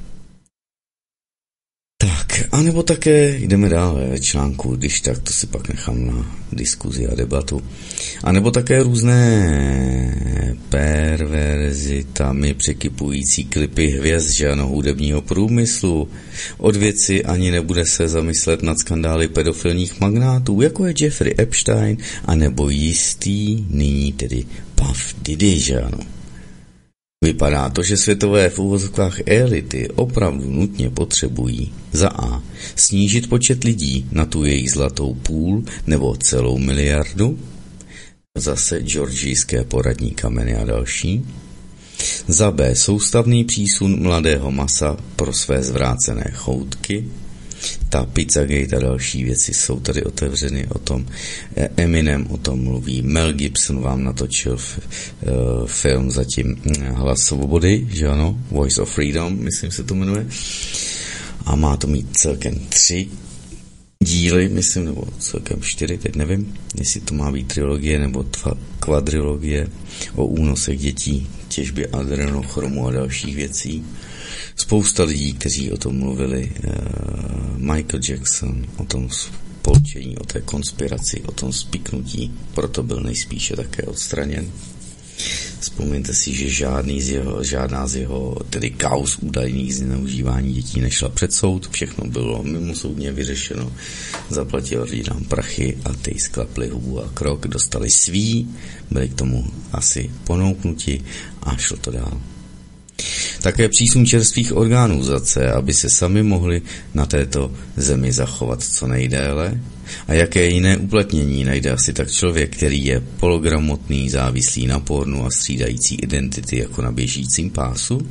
Tak, anebo také jdeme dále ve článku, když tak to si pak nechám na diskuzi a debatu. A nebo také různé perverzitami překypující klipy hvězd, že ano, hudebního průmyslu. Od věci ani nebude se zamyslet nad skandály pedofilních magnátů, jako je Jeffrey Epstein, anebo jistý nyní tedy Puff Diddy, že ano. Vypadá to, že světové v uvozovkách elity opravdu nutně potřebují za A snížit počet lidí na tu jejich zlatou půl nebo celou miliardu, zase georgijské poradní kameny a další, za B soustavný přísun mladého masa pro své zvrácené choutky, Ta Pizzagate a další věci jsou tady otevřeny, o tom Eminem o tom mluví, Mel Gibson vám natočil film zatím Hlas svobody, že ano, Voice of Freedom, myslím se to jmenuje, a má to mít celkem 3 díly, myslím, nebo celkem 4, teď nevím, jestli to má být trilogie nebo kvadrilogie o únosech dětí, těžbě adrenochromu a dalších věcí. Spousta lidí, kteří o tom mluvili, Michael Jackson, o tom spolčení, o té konspiraci, o tom spiknutí, proto byl nejspíše také odstraněn. Vzpomeňte si, že žádná z jeho tedy kauz údajných zneužívání dětí nešla před soud, všechno bylo mimosoudně vyřešeno, zaplatil rodinám prachy a ty sklapli hubu a krok, dostali svý, byli k tomu asi ponouknuti a šlo to dál. Také přísun čerstvých orgánů zase, aby se sami mohli na této zemi zachovat co nejdéle. A jaké jiné uplatnění najde asi tak člověk, který je pologramotný, závislý na pornu a střídající identity jako na běžícím pásu?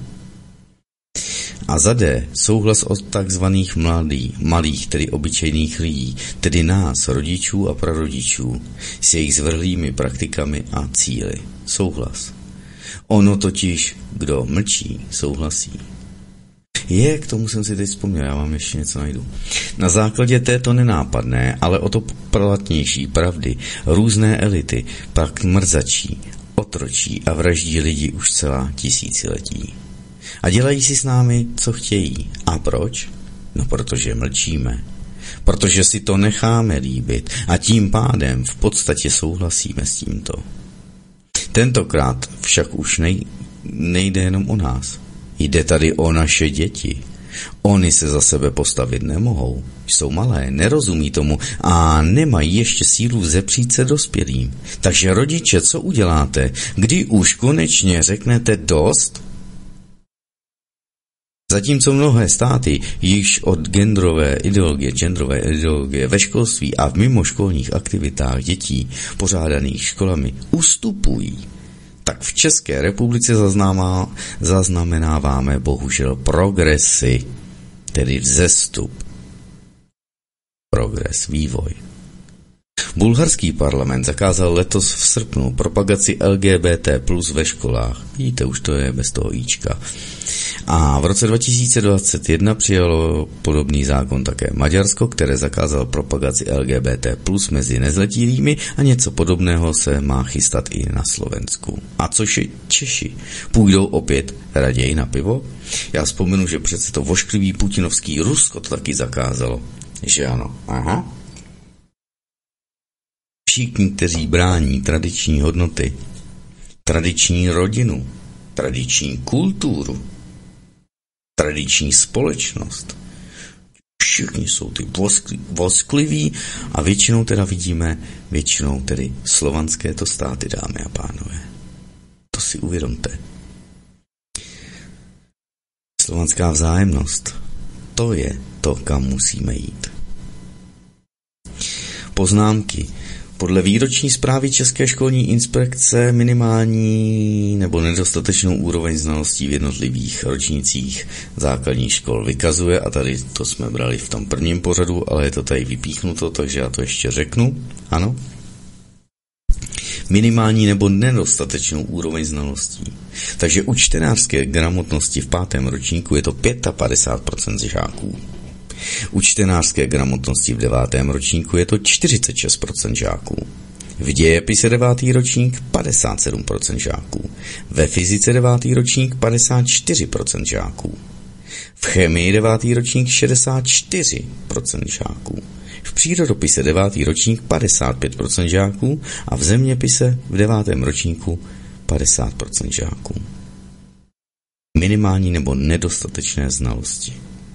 A za D souhlas od takzvaných malých, tedy obyčejných lidí, tedy nás, rodičů a prarodičů, s jejich zvrhlými praktikami a cíli. Souhlas. Ono totiž, kdo mlčí, souhlasí. K tomu jsem si teď vzpomněl, já vám ještě něco najdu. Na základě této nenápadné, ale o to platnější pravdy, různé elity pak mrzačí, otročí a vraždí lidi už celá tisíciletí. A dělají si s námi, co chtějí. A proč? No, protože mlčíme. Protože si to necháme líbit a tím pádem v podstatě souhlasíme s tímto. Tentokrát však už nejde jenom o nás. Jde tady o naše děti. Oni se za sebe postavit nemohou. Jsou malé, nerozumí tomu a nemají ještě sílu vzepřít se dospělým. Takže rodiče, co uděláte, kdy už konečně řeknete dost? Zatímco mnohé státy již od genderové ideologie ve školství a v mimoškolních aktivitách dětí pořádaných školami ustupují, tak v České republice zaznamenáváme bohužel progresy, tedy vzestup. Progres, vývoj. Bulharský parlament zakázal letos v srpnu propagaci LGBT plus ve školách. Vidíte, už to je bez toho íčka. A v roce 2021 přijalo podobný zákon také Maďarsko, které zakázalo propagaci LGBT plus mezi nezletilými a něco podobného se má chystat i na Slovensku. A což je Češi? Půjdou opět raději na pivo? Já vzpomenu, že přece to vošklivý putinovský Rusko to taky zakázalo. Že ano? Aha. Všichni, kteří brání tradiční hodnoty, tradiční rodinu, tradiční kulturu, tradiční společnost, všichni jsou ty voskliví a většinou teda vidíme, tedy slovanské to státy, dámy a pánové. To si uvědomte. Slovanská vzájemnost, to je to, kam musíme jít. Poznámky. Podle výroční zprávy České školní inspekce minimální nebo nedostatečnou úroveň znalostí v jednotlivých ročnících základních škol vykazuje, a tady to jsme brali v tom prvním pořadu, ale je to tady vypíchnuto, takže já to ještě řeknu. Ano. Minimální nebo nedostatečnou úroveň znalostí. Takže u čtenářské gramotnosti v 5. ročníku je to 55% žáků. U čtenářské gramotnosti v 9. ročníku je to 46% žáků. V dějepise 9. ročník 57% žáků. Ve fyzice 9. ročník 54% žáků. V chemii 9. ročník 64% žáků. V přírodopise 9. ročník 55% žáků a v zeměpise v 9. ročníku 50% žáků. Minimální nebo nedostatečné znalosti.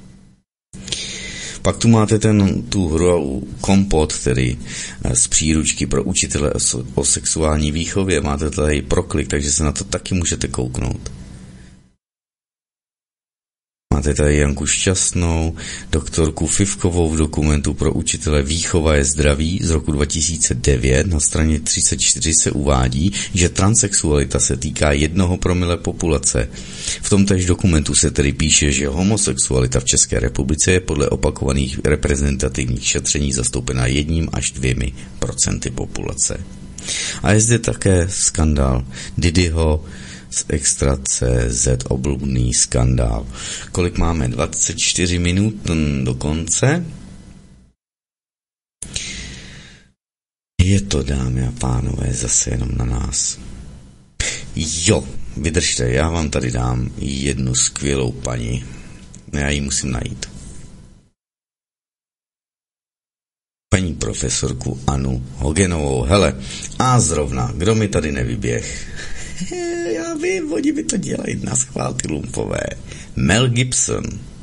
Pak tu máte tu hru Kompot, tedy z příručky pro učitele o sexuální výchově. Máte tady proklik, takže se na to taky můžete kouknout. máte tady Janku Šťastnou, doktorku Fivkovou v dokumentu pro učitele Výchova je zdraví z roku 2009. Na straně 34 se uvádí, že transsexualita se týká 1% populace. V tomtéž dokumentu se tedy píše, že homosexualita v České republice je podle opakovaných reprezentativních šetření zastoupena 1 až 2% populace. A je zde také skandál Didyho z Extra.cz, obludný skandál. Kolik máme? 24 minut do konce. Je to, dámy a pánové, zase jenom na nás. Jo, vydržte, já vám tady dám jednu skvělou paní. Já ji musím najít. Paní profesorku Anu Hogenovou. Hele, a zrovna, kdo mi tady nevyběh? Já vím, oni mi to dělají na schvál, ty lumpové. Mel Gibson.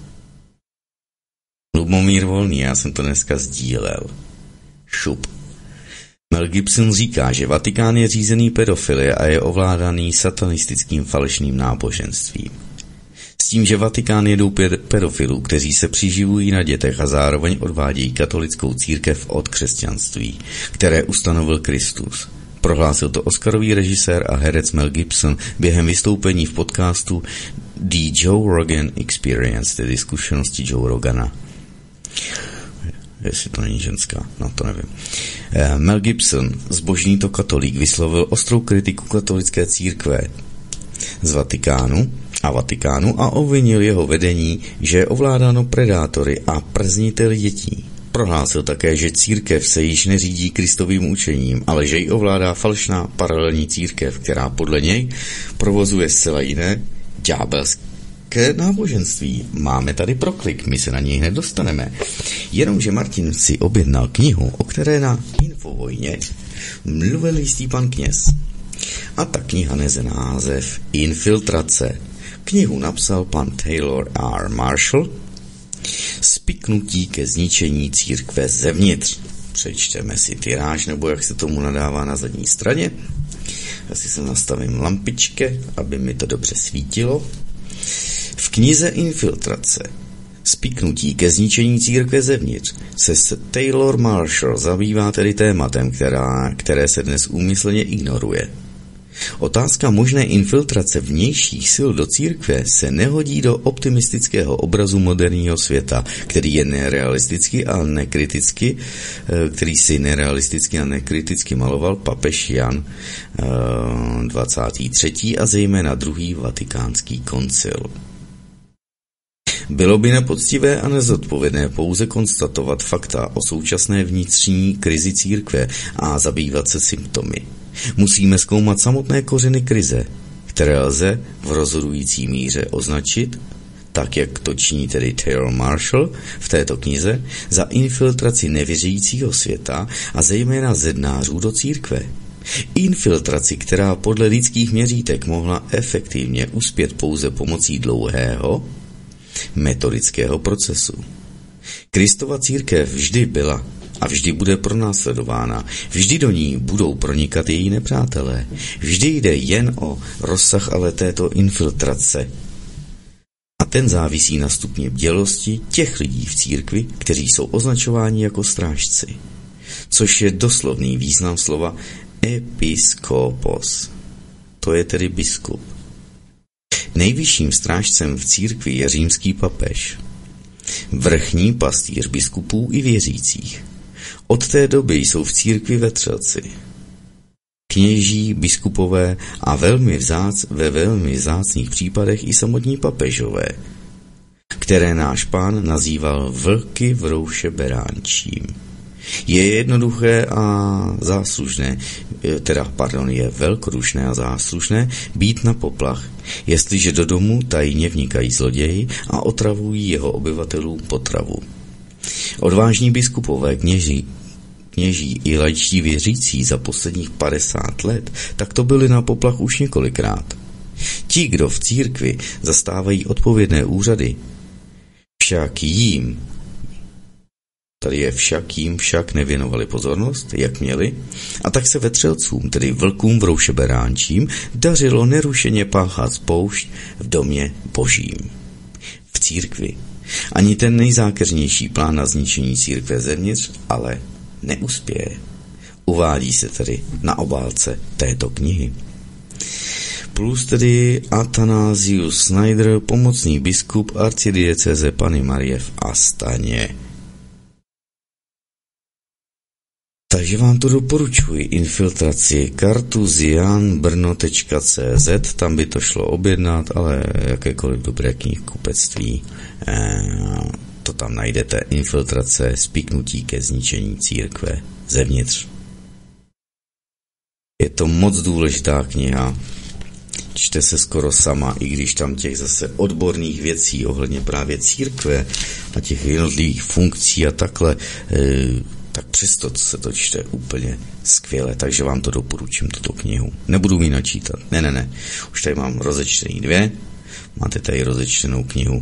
Lubomír Volný, já jsem to dneska sdílel. Šup. Mel Gibson říká, že Vatikán je řízený pedofilie a je ovládaný satanistickým falešným náboženstvím. S tím, že Vatikán jedou pedofilů, kteří se přiživují na dětech a zároveň odvádějí katolickou církev od křesťanství, které ustanovil Kristus. Prohlásil to oscarový režisér a herec Mel Gibson během vystoupení v podcastu The Joe Rogan Experience, tedy zkušenosti Joe Rogana. Jestli to není ženská, no to nevím. Mel Gibson, zbožný to katolík, vyslovil ostrou kritiku katolické církve z Vatikánu a obvinil jeho vedení, že je ovládáno predátory a przniteli dětí. Prohlásil také, že církev se již neřídí Kristovým učením, ale že ji ovládá falešná paralelní církev, která podle něj provozuje zcela jiné ďábelské náboženství. Máme tady proklik, my se na něj hned dostaneme. Jenomže Martin si objednal knihu, o které na Infovojně mluvil jistý pan kněz. A ta kniha nese název Infiltrace. Knihu napsal pan Taylor R. Marshall. Spiknutí ke zničení církve zevnitř. Přečteme si tiráž, nebo jak se tomu nadává na zadní straně. Já si nastavím lampičky, aby mi to dobře svítilo. V knize Infiltrace Spiknutí ke zničení církve zevnitř se Taylor Marshall zabývá tedy tématem, které se dnes úmyslně ignoruje. Otázka možné infiltrace vnějších sil do církve se nehodí do optimistického obrazu moderního světa, který je nerealisticky a nekriticky, který si nerealisticky a nekriticky maloval papež Jan 23. a zejména druhý vatikánský koncil. Bylo by nepoctivé a nezodpovědné pouze konstatovat fakta o současné vnitřní krizi církve a zabývat se symptomy. Musíme zkoumat samotné kořeny krize, které lze v rozhodující míře označit, tak jak to činí tedy Taylor Marshall v této knize, za infiltraci nevěřícího světa a zejména zednářů do církve. Infiltraci, která podle lidských měřítek mohla efektivně uspět pouze pomocí dlouhého metodického procesu. Kristova církev vždy byla a vždy bude pronásledována. Vždy do ní budou pronikat její nepřátelé. Vždy jde jen o rozsah ale této infiltrace. A ten závisí na stupni bdělosti těch lidí v církvi, kteří jsou označováni jako strážci. Což je doslovný význam slova episkopos. To je tedy biskup. Nejvyšším strážcem v církvi je římský papež. Vrchní pastýř biskupů i věřících. Od té doby jsou v církvi vetřelci, kněží, biskupové a ve velmi vzácných případech i samotní papežové, které náš pán nazýval vlky v rouše beránčím. Je jednoduché a záslužné, je velkodušné a záslužné být na poplach, jestliže do domu tajně vnikají zloději a otravují jeho obyvatelům potravu. Odvážní biskupové, kněží i laičtí věřící za posledních 50 let, tak to byli na poplach už několikrát. Ti, kdo v církvi zastávají odpovědné úřady, však jim nevěnovali pozornost, jak měli, a tak se vetřelcům, tedy vlkům v rouše beránčím, dařilo nerušeně páchat spoušť v domě božím. v církvi. Ani ten nejzákeřnější plán na zničení církve zevnitř ale neuspěje. Uvádí se tedy na obálce této knihy. Plus tedy Athanasius Schneider, pomocný biskup arcidiecéze Panny Marie v Astaně. Takže vám to doporučuji, infiltraci kartuzianbrno.cz, tam by to šlo objednat, ale jakékoliv dobré knihkupectví, to tam najdete, infiltrace, spiknutí ke zničení církve zevnitř. Je to moc důležitá kniha, čte se skoro sama, i když tam těch zase odborných věcí ohledně právě církve a těch jednotlivých funkcí a takhle, tak přesto se to čte úplně skvěle, takže vám to doporučím, tuto knihu. Nebudu ji načítat, ne. Už tady mám rozečtený 2, máte tady rozečtenou knihu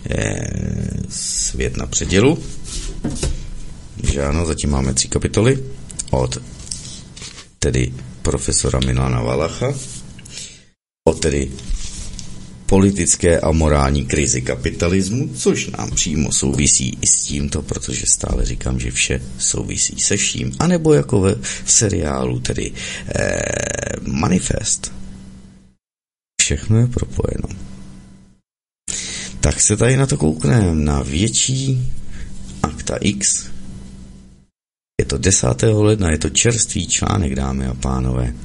Svět na předělu, že ano, zatím máme 3 kapitoly od tedy profesora Milana Valacha, o tedy politické a morální krizi kapitalismu, což nám přímo souvisí i s tímto, protože stále říkám, že vše souvisí se vším, anebo jako v seriálu, tedy Manifest. Všechno je propojeno. Tak se tady na to koukneme, na větší Akta X. Je to 10. ledna, je to čerstvý článek, dámy a pánové.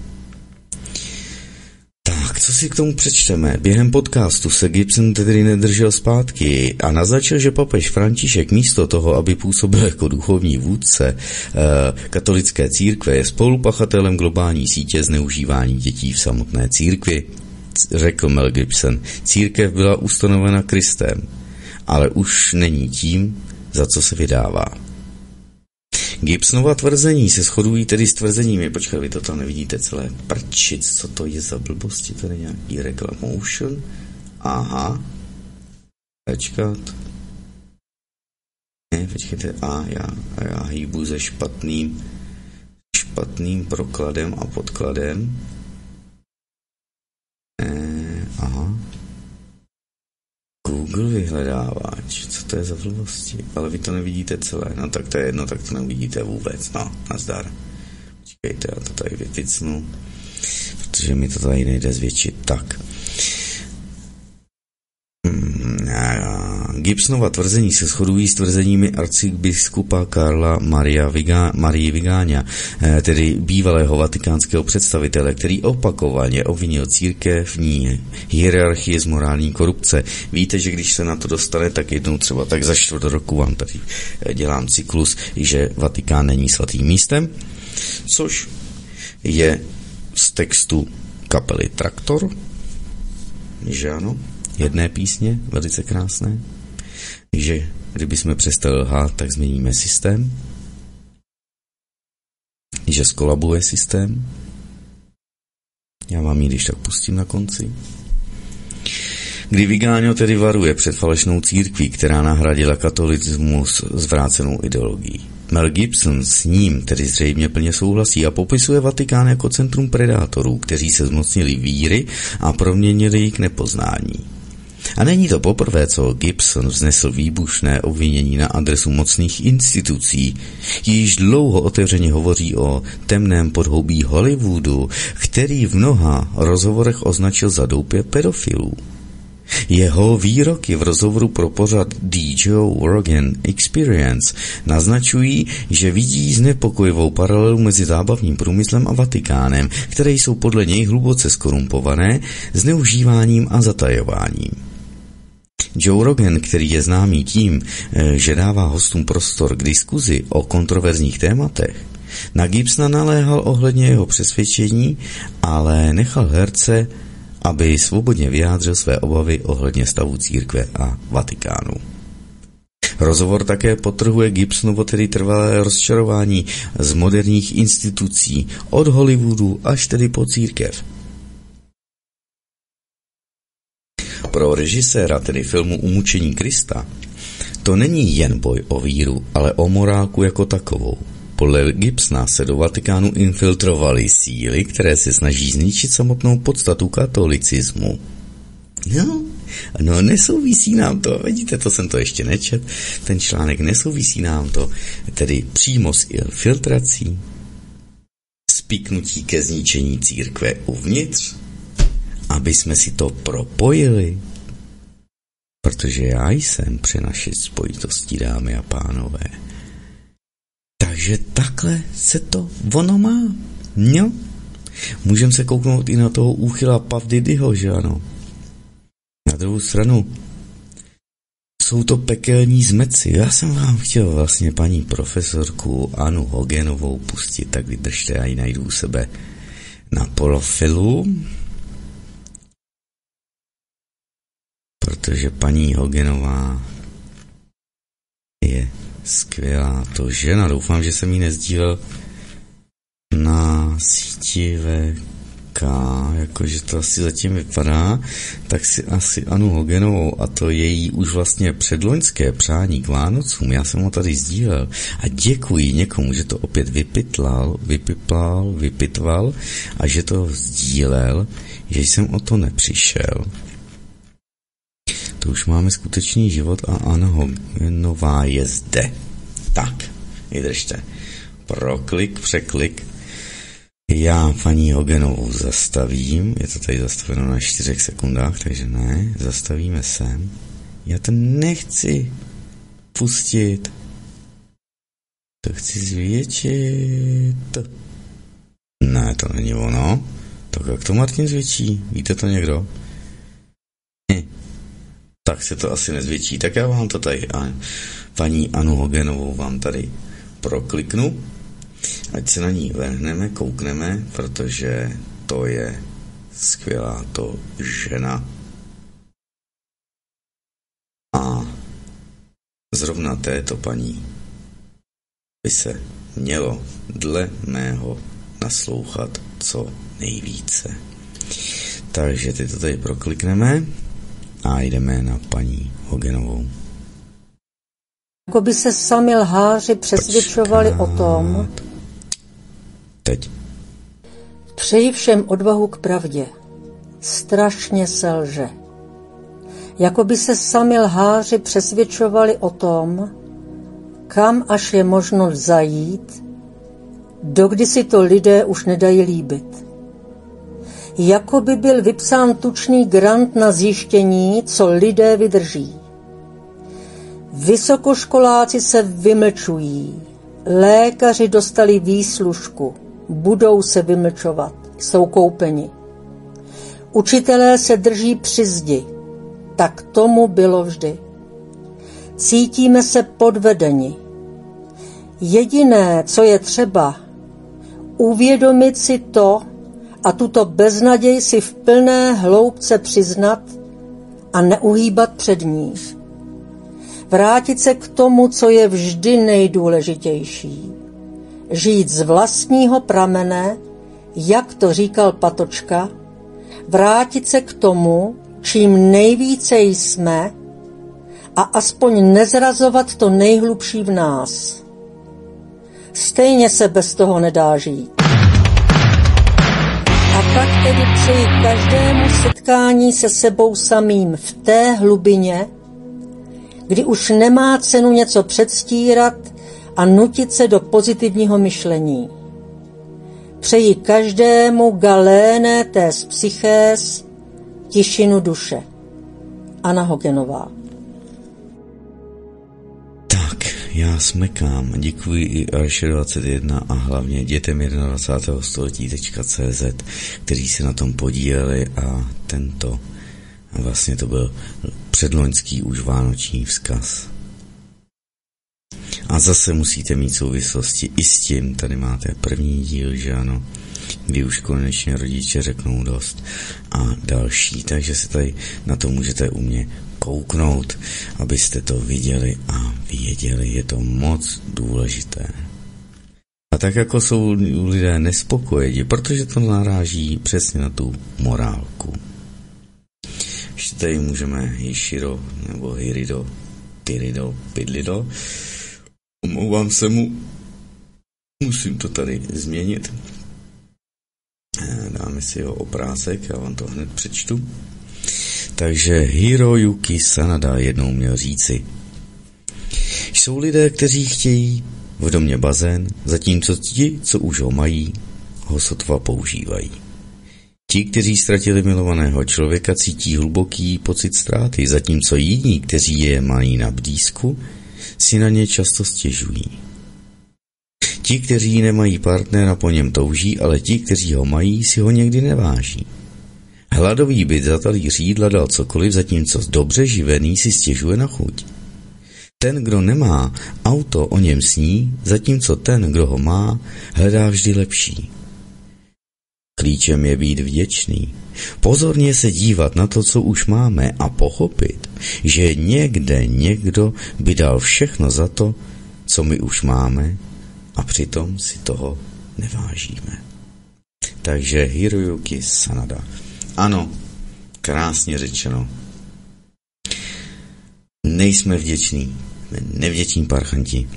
Tak, co si k tomu přečteme? Během podcastu se Gibson tedy nedržel zpátky a naznačil, že papež František místo toho, aby působil jako duchovní vůdce katolické církve, je spolupachatelem globální sítě zneužívání dětí v samotné církvi. Řekl Mel Gibson, církev byla ustanovena Kristem, ale už není tím, za co se vydává. Gibsonova tvrzení se shodují tedy s tvrzeními, počkej, vy to tam nevidíte celé, prčic, co to je za blbosti, tady nějaký reclamotion, aha, počkat, ne, počkejte, já hýbu se špatným prokladem a podkladem, aha, Google vyhledávač, co to je za blbosti, ale vy to nevidíte celé, no tak to je jedno, tak to neuvidíte vůbec, no, nazdar. Počkejte, já to tady vyticnu, protože mi to tady nejde zvětšit, tak. Gibsonova tvrzení se shodují s tvrzeními arcibiskupa Karla Marie Vigáňa, tedy bývalého vatikánského představitele, který opakovaně obvinil církevní hierarchii z morální korupce. Víte, že když se na to dostane, tak jednou třeba tak za 4 roku vám tady dělám cyklus, že Vatikán není svatým místem, což je z textu kapely Traktor, že ano, jedné písně, velice krásné, že kdybychom přestali lhát, tak změníme systém, že skolabuje systém. Já vám ji když tak pustím na konci. Kdy Vigáňo tedy varuje před falešnou církví, která nahradila katolicismus zvrácenou ideologií. Mel Gibson s ním tedy zřejmě plně souhlasí a popisuje Vatikán jako centrum predátorů, kteří se zmocnili víry a proměnili ji k nepoznání. A není to poprvé, co Gibson vznesl výbušné obvinění na adresu mocných institucí. Již dlouho otevřeně hovoří o temném podhoubí Hollywoodu, který v mnoha rozhovorech označil za doupě pedofilů. Jeho výroky v rozhovoru pro pořad The Joe Rogan Experience naznačují, že vidí znepokojivou paralelu mezi zábavním průmyslem a Vatikánem, které jsou podle něj hluboce skorumpované zneužíváním a zatajováním. Joe Rogan, který je známý tím, že dává hostům prostor k diskuzi o kontroverzních tématech, na Gibsona naléhal ohledně jeho přesvědčení, ale nechal herce, aby svobodně vyjádřil své obavy ohledně stavu církve a Vatikánu. Rozhovor také podtrhuje Gibsonovo tedy trvalé rozčarování z moderních institucí, od Hollywoodu až tedy po církev. Pro režiséra tedy filmu Umučení Krista to není jen boj o víru, ale o morálku jako takovou. Podle Gibsona se do Vatikánu infiltrovaly síly, které se snaží zničit samotnou podstatu katolicismu. No, No, nesouvisí nám to, vidíte, to jsem to ještě nečet, ten článek, nesouvisí nám to tedy přímo s filtrací, spiknutí ke zničení církve uvnitř, aby jsme si to propojili, protože já jsem přenašet spojitostí, dámy a pánové. Takže takhle se to ono má. No, můžeme se kouknout i na toho úchyla Pavdidyho, že ano. Na druhou stranu jsou to pekelní zmeci. Já jsem vám chtěl vlastně paní profesorku Anu Hogenovou pustit, tak vydržte, já ji najdu u sebe na profilu, protože paní Hogenová je skvělá to žena. Doufám, že jsem ji nezdílel na síti VK, jakože to asi zatím vypadá, tak si asi Anu Hogenovou a to její už vlastně předloňské přání k Vánocům, já jsem ho tady sdílel a děkuji někomu, že to opět vypitval a že to sdílel, že jsem o to nepřišel. To už máme skutečný život a Anna Hogenová je zde. Tak, vydržte. Proklik, překlik. Já paní Hogenovou zastavím, je to tady zastaveno na 4 sekundách, takže ne, zastavíme sem. Já to nechci pustit. To chci zvětšit. Ne, to není ono. Tak jak to Martin zvětší? Víte to někdo? Tak se to asi nezvětší. Tak já vám to tady, paní Anu Hogenovou vám tady prokliknu. Ať se na ní vrhneme, koukneme, protože to je skvělá to žena. A zrovna této paní by se mělo dle mého naslouchat co nejvíce. Takže teď to tady proklikneme a jdeme na paní Hogenovou. Jako by se sami lháři přesvědčovali o tom, teď. Přeji všem odvahu k pravdě. Strašně se lže. Jako by se sami lháři přesvědčovali o tom, kam až je možno zajít, dokdy si to lidé už nedají líbit. Jako by byl vypsán tučný grant na zjištění, co lidé vydrží. Vysokoškoláci se vymlčují, lékaři dostali výslužku, budou se vymlčovat, jsou koupeni. Učitelé se drží při zdi, tak tomu bylo vždy. Cítíme se podvedeni. Jediné, co je třeba, uvědomit si to a tuto beznaděj si v plné hloubce přiznat a neuhýbat před ní. Vrátit se k tomu, co je vždy nejdůležitější. Žít z vlastního pramene, jak to říkal Patočka, vrátit se k tomu, čím nejvíce jsme a aspoň nezrazovat to nejhlubší v nás. Stejně se bez toho nedá žít. A tak tedy přeji každému setkání se sebou samým v té hlubině, kdy už nemá cenu něco předstírat a nutit se do pozitivního myšlení. Přeji každému galéne tés psychés, tišinu duše. Anna Hogenová. Tak, já smekám. Děkuji i Arše21 a hlavně dětem 21. století.cz, kteří se na tom podíleli a tento, vlastně to byl předloňský už vánoční vzkaz. A zase musíte mít souvislosti i s tím, tady máte první díl, že ano, kdy už konečně rodiče řeknou dost a další, takže se tady na to můžete u mě kouknout, abyste to viděli a věděli, je to moc důležité. A tak jako jsou lidé nespokojeni, protože to naráží přesně na tu morálku. Ještě tady můžeme Hishiro nebo Hirido, Tyrido, Pidlido. Omlouvám se mu. Musím to tady změnit. Dáme si jeho obrázek, já vám to hned přečtu. Takže Hiroyuki Sanada jednou měl říci: jsou lidé, kteří chtějí v domě bazén, zatímco ti, co už ho mají, ho sotva používají. Ti, kteří ztratili milovaného člověka, cítí hluboký pocit ztráty, zatímco jiní, kteří je mají na blízku, si na ně často stěžují. Ti, kteří nemají partnera, po něm touží, ale ti, kteří ho mají, si ho někdy neváží. Hladový byt za talíř jídla dal cokoliv, zatímco dobře živený si stěžuje na chuť. Ten, kdo nemá auto, o něm sní, zatímco ten, kdo ho má, hledá vždy lepší. Klíčem je být vděčný, pozorně se dívat na to, co už máme a pochopit, že někde někdo by dal všechno za to, co my už máme a přitom si toho nevážíme. Takže Hiroyuki Sanada. Ano, krásně řečeno. Nejsme vděční, nevděční parchanti.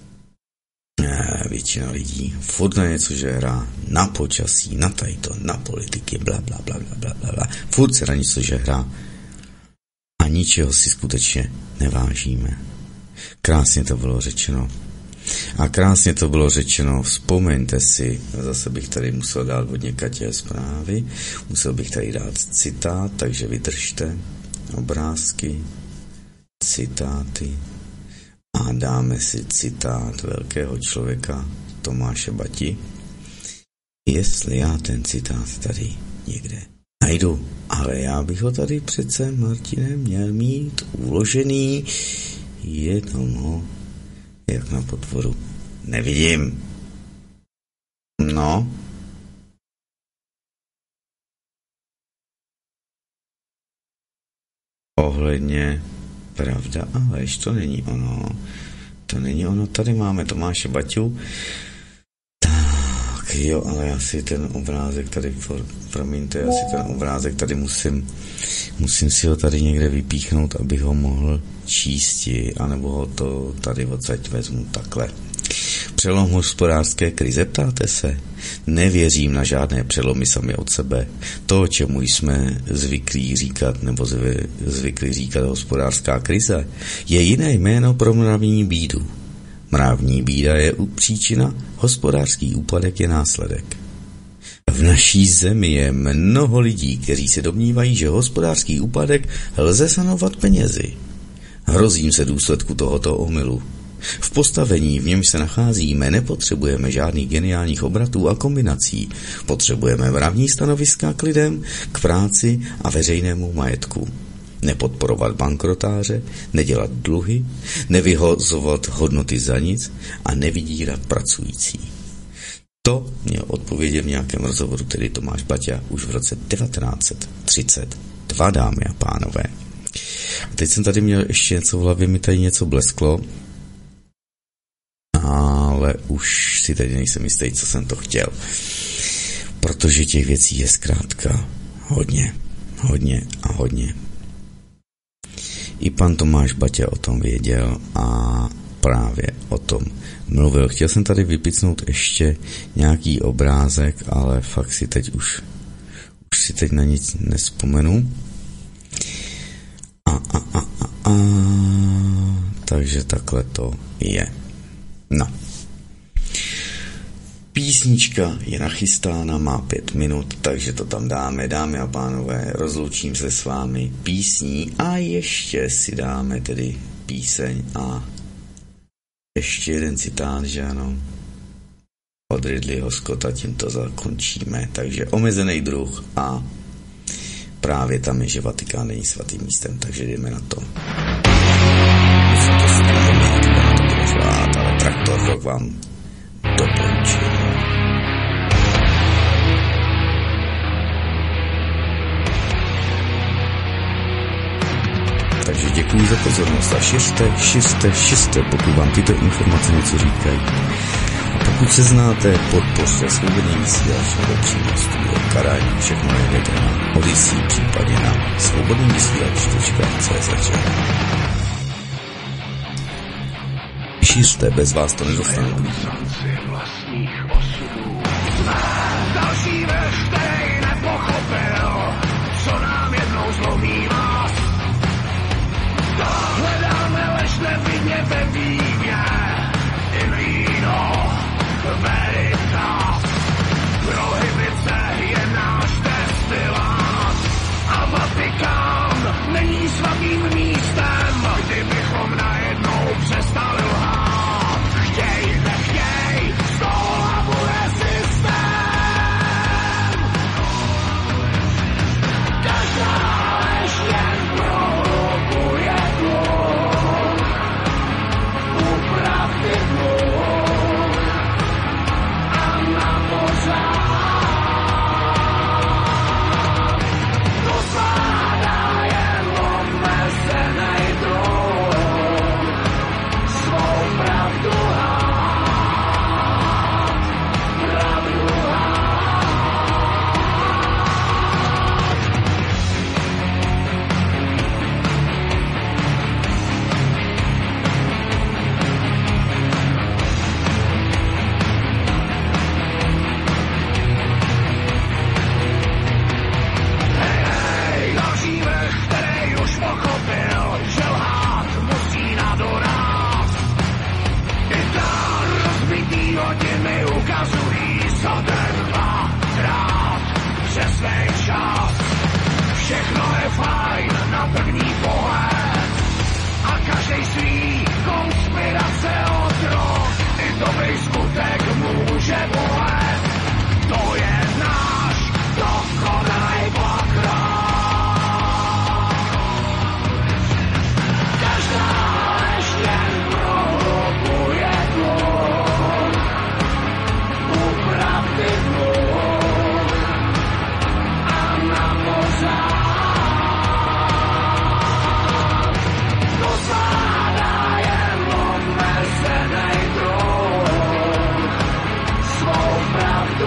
Většina lidí furt na něco žehrá, na počasí, na tajto, na politiky, bla, bla, bla, bla, bla, bla. Furt se na něco žehrá a ničeho si skutečně nevážíme. Krásně to bylo řečeno. A krásně to bylo řečeno, vzpomeňte si, zase bych tady musel dát hodně Katě zprávy, musel bych tady dát citát, takže vydržte, obrázky, citáty a dáme si citát velkého člověka Tomáše Bati, jestli já ten citát tady někde najdu, ale já bych ho tady přece, Martine, měl mít uložený, jenom ho jak na potvoru nevidím. No. Ohledně pravda a lež, to není ono. To není ono, tady máme Tomáše Baťu. Tak jo, ale já si ten obrázek tady, promiňte, já si ten obrázek tady musím si ho tady někde vypíchnout, abych ho mohl čísti, anebo ho to tady odsaď vezmu takhle. Přelom hospodářské krize, ptáte se? Nevěřím na žádné přelomy sami od sebe. To, čemu jsme zvyklí říkat hospodářská krize, je jiné jméno pro mravní bídu. Mravní bída je příčina, hospodářský úpadek je následek. V naší zemi je mnoho lidí, kteří se domnívají, že hospodářský úpadek lze sanovat penězi. Hrozím se důsledku tohoto omylu. V postavení, v němž se nacházíme, nepotřebujeme žádných geniálních obratů a kombinací. Potřebujeme mravní stanoviska k lidem, k práci a veřejnému majetku. Nepodporovat bankrotáře, nedělat dluhy, nevyhazovat hodnoty za nic a nevydírat pracující. To měl odpovědět v nějakém rozhovoru tedy Tomáš Baťa už v roce 1932, dámy a pánové. A teď jsem tady měl ještě něco v hlavě, mi tady něco blesklo, ale už si tady nejsem jistý, co jsem to chtěl. Protože těch věcí je zkrátka hodně. I pan Tomáš Baťa o tom věděl a právě o tom mluvil. Chtěl jsem tady vypicnout ještě nějaký obrázek, ale fakt si teď už si teď na nic nespomenu. Takže takhle to je. No. Písnička je nachystána, má 5 minut, takže to tam dáme, dámy a pánové, rozloučím se s vámi písní a ještě si dáme tedy píseň a ještě jeden citát, že ano, od Ridleyho Scotta, tím to zakončíme, takže Omezený druh a právě tam je, že Vatikán není svatým místem, takže jdeme na to. Ale Traktor Rock vám dokončí. Takže děkuji za pozornost a šiřte, pokud vám tyto informace něco říkají. A pokud se znáte, podpořte Svobodný vysílač nebo přímo Studio Karaň, všechno najdete na Odyssey, případně na svobodnývysílač.cz. Šiřte, bez vás to nedostane. Další verš, který nepochopil, co nám jednou zlomí. čas. Všechno je fajn na první pohled a každej svý konspirace otrok. I dobrý skutek může bolet. To je náš dokonalej bakrát. Každá lež jen prohlubuje dluh. Upravdy dluh a na pořád. Dosáhná jen omezenej druh. Svou pravdu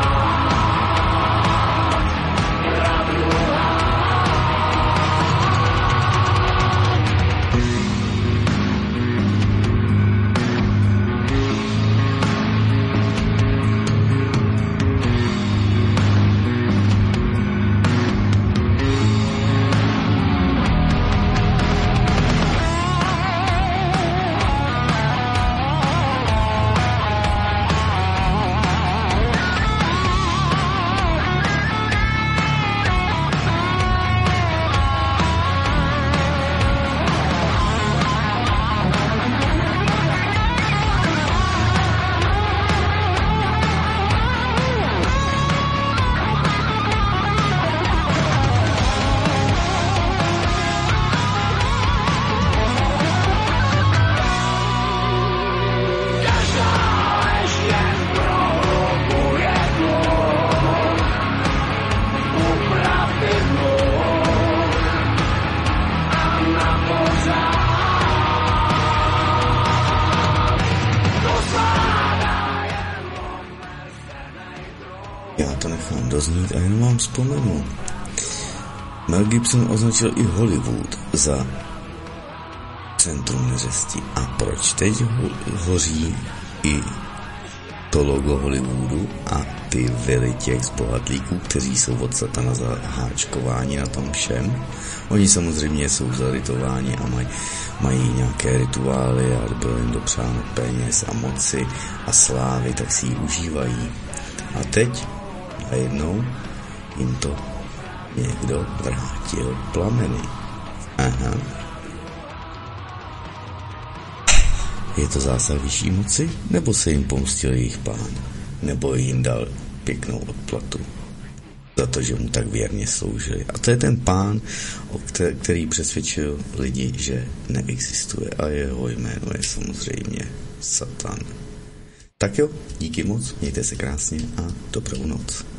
doznít a jen vám vzpomenu. Mel Gibson označil i Hollywood za centrum neřesti. A proč teď hoří i to logo Hollywoodu a ty vily těch zbohatlíků, kteří jsou od satana zaháčkováni na tom všem? Oni samozřejmě jsou zaritováni a mají nějaké rituály a bylo jim dopřáno peněz a moci a slávy, tak si ji užívají. A teď a jednou jim to někdo vrátil plameny. Aha. Je to zásah vyšší moci? Nebo se jim pomstil jejich pán? Nebo jim dal pěknou odplatu za to, že mu tak věrně sloužili? A to je ten pán, který přesvědčil lidi, že neexistuje a jeho jméno je samozřejmě Satan. Tak jo, díky moc, mějte se krásně a dobrou noc.